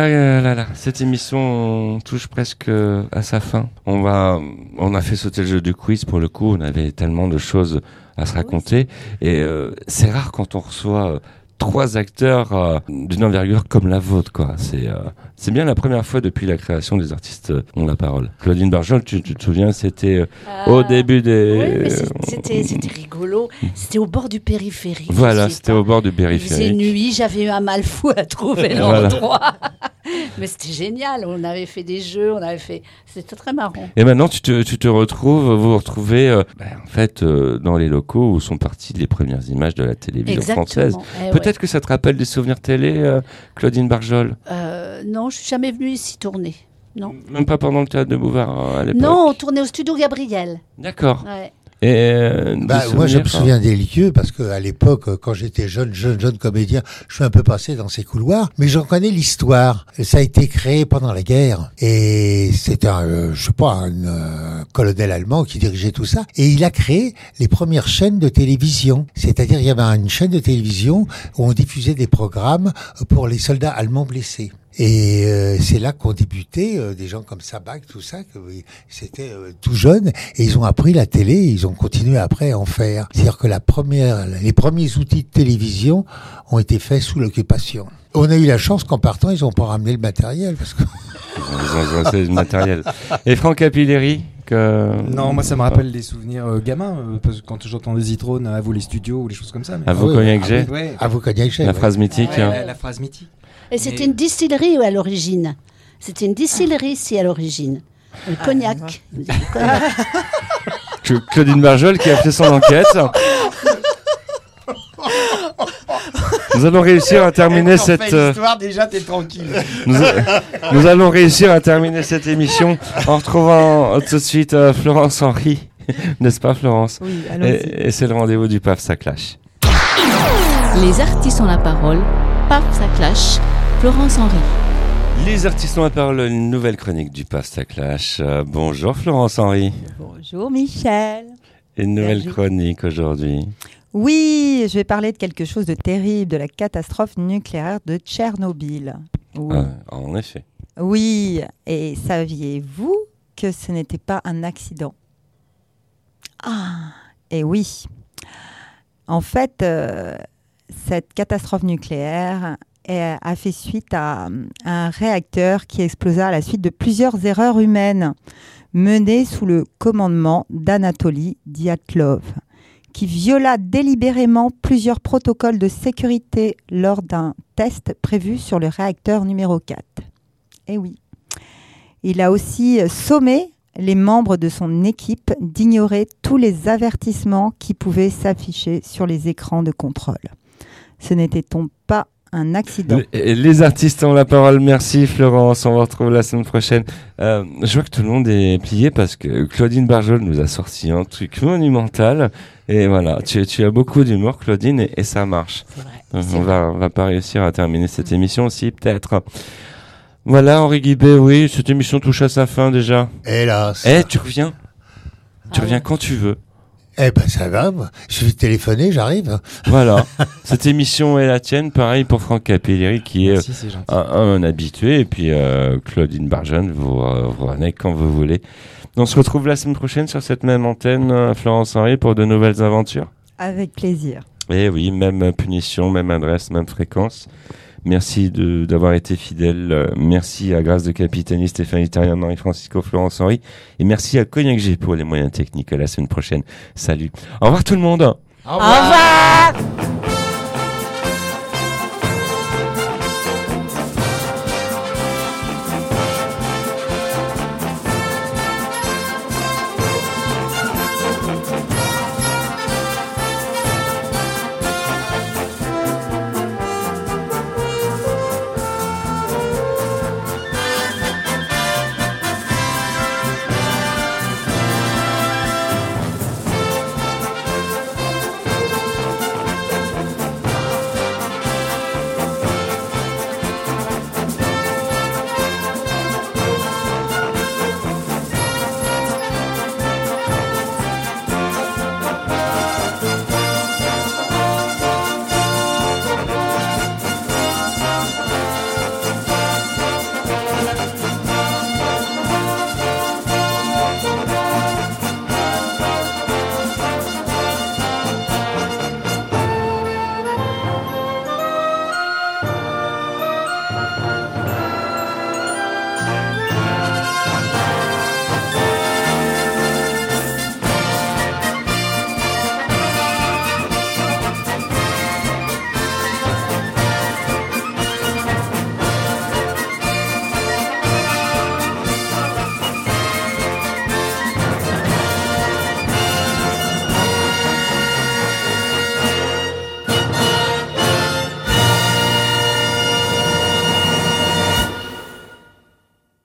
Cette émission touche presque à sa fin. On a fait sauter le jeu du quiz pour le coup, on avait tellement de choses à se raconter. Et c'est rare quand on reçoit 3 acteurs d'une envergure comme la vôtre, quoi. C'est bien la première fois depuis la création des artistes ont la parole. Claudine Barjol, tu te souviens, c'était au début des... Oui, mais c'était rigolo. C'était au bord du périphérique. Voilà, c'était au bord du périphérique. Il faisait nuit, j'avais eu un mal fou à trouver l'endroit. Mais c'était génial. On avait fait des jeux, c'était très marrant. Et maintenant, vous vous retrouvez en fait dans les locaux où sont parties les premières images de la télévision française. Peut-être que ça te rappelle des souvenirs télé, Claudine Barjol. Non, je suis jamais venue ici tourner. Non. Même pas pendant le théâtre de Bouvard à l'époque. Non, on tournait au studio Gabriel. D'accord. Ouais. Et moi, je me souviens des lieux parce que à l'époque, quand j'étais jeune comédien, je suis un peu passé dans ces couloirs, mais j'en connais l'histoire. Ça a été créé pendant la guerre et c'était un colonel allemand qui dirigeait tout ça et il a créé les premières chaînes de télévision. C'est-à-dire, il y avait une chaîne de télévision où on diffusait des programmes pour les soldats allemands blessés. Et c'est là qu'ont débuté des gens comme Sabag, tout ça, c'était tout jeune, et ils ont appris la télé, et ils ont continué après à en faire. C'est-à-dire que les premiers outils de télévision ont été faits sous l'occupation. On a eu la chance qu'en partant, ils n'ont pas ramené le matériel, parce que... Ils ont laissé le matériel. Et Franck Capilleri Non, moi ça me rappelle des souvenirs gamins, parce que quand j'entends des Zitrone, à vous les studios ou les choses comme ça. À vous cognac j'ai. À vous cognac j'ai. La phrase mythique. La phrase mythique. Et c'était une distillerie à l'origine. C'était une distillerie ici à l'origine. Le cognac. Claudine Barjol qui a fait son enquête. Nous allons réussir à terminer cette. L'histoire, déjà, t'es tranquille. Nous allons réussir à terminer cette émission en retrouvant tout de suite Florence Henry. N'est-ce pas, Florence? Oui, allons-y. Et c'est le rendez-vous du PAF, ça clash. Les artistes ont la parole. Paf, ça clash. Florence Henry. Les artistes ont la parole, une nouvelle chronique du PAF, ça clash. Bonjour, Florence Henry. Bonjour, Michel. Une nouvelle chronique aujourd'hui. Oui, je vais parler de quelque chose de terrible, de la catastrophe nucléaire de Tchernobyl. Oui. En effet. Oui, et saviez-vous que ce n'était pas un accident? Et oui. En fait, cette catastrophe nucléaire a fait suite à un réacteur qui explosa à la suite de plusieurs erreurs humaines menées sous le commandement d'Anatoly Dyatlov, qui viola délibérément plusieurs protocoles de sécurité lors d'un test prévu sur le réacteur numéro 4. Et oui. Il a aussi sommé les membres de son équipe d'ignorer tous les avertissements qui pouvaient s'afficher sur les écrans de contrôle. Ce n'était donc pas un accident. Les artistes ont la parole. Merci Florence, on vous retrouve la semaine prochaine. Je vois que tout le monde est plié parce que Claudine Barjol nous a sorti un truc monumental. Et voilà, tu as beaucoup d'humour, Claudine, et ça marche. C'est vrai. On va pas réussir à terminer cette émission aussi, peut-être. Voilà, Henri Guibet, oui, cette émission touche à sa fin déjà. Hélas. Tu reviens. Tu reviens quand tu veux. Eh ben ça va, moi. Je vais téléphoner, j'arrive. Voilà. Cette émission est la tienne, pareil pour Franck Capilleri qui est, Merci, c'est gentil. un habitué. Et puis Claudine Barjon, vous revenez quand vous voulez. On se retrouve la semaine prochaine sur cette même antenne, Florence Henry, pour de nouvelles aventures. Avec plaisir. Et oui, même punition, même adresse, même fréquence. Merci d'avoir été fidèle. Merci à Grâce de Capitani, Stéphanie Terrien, Marie-Francisco, Florence Henry. Et merci à Cognac G pour les moyens techniques. À la semaine prochaine. Salut. Au revoir tout le monde. Au revoir.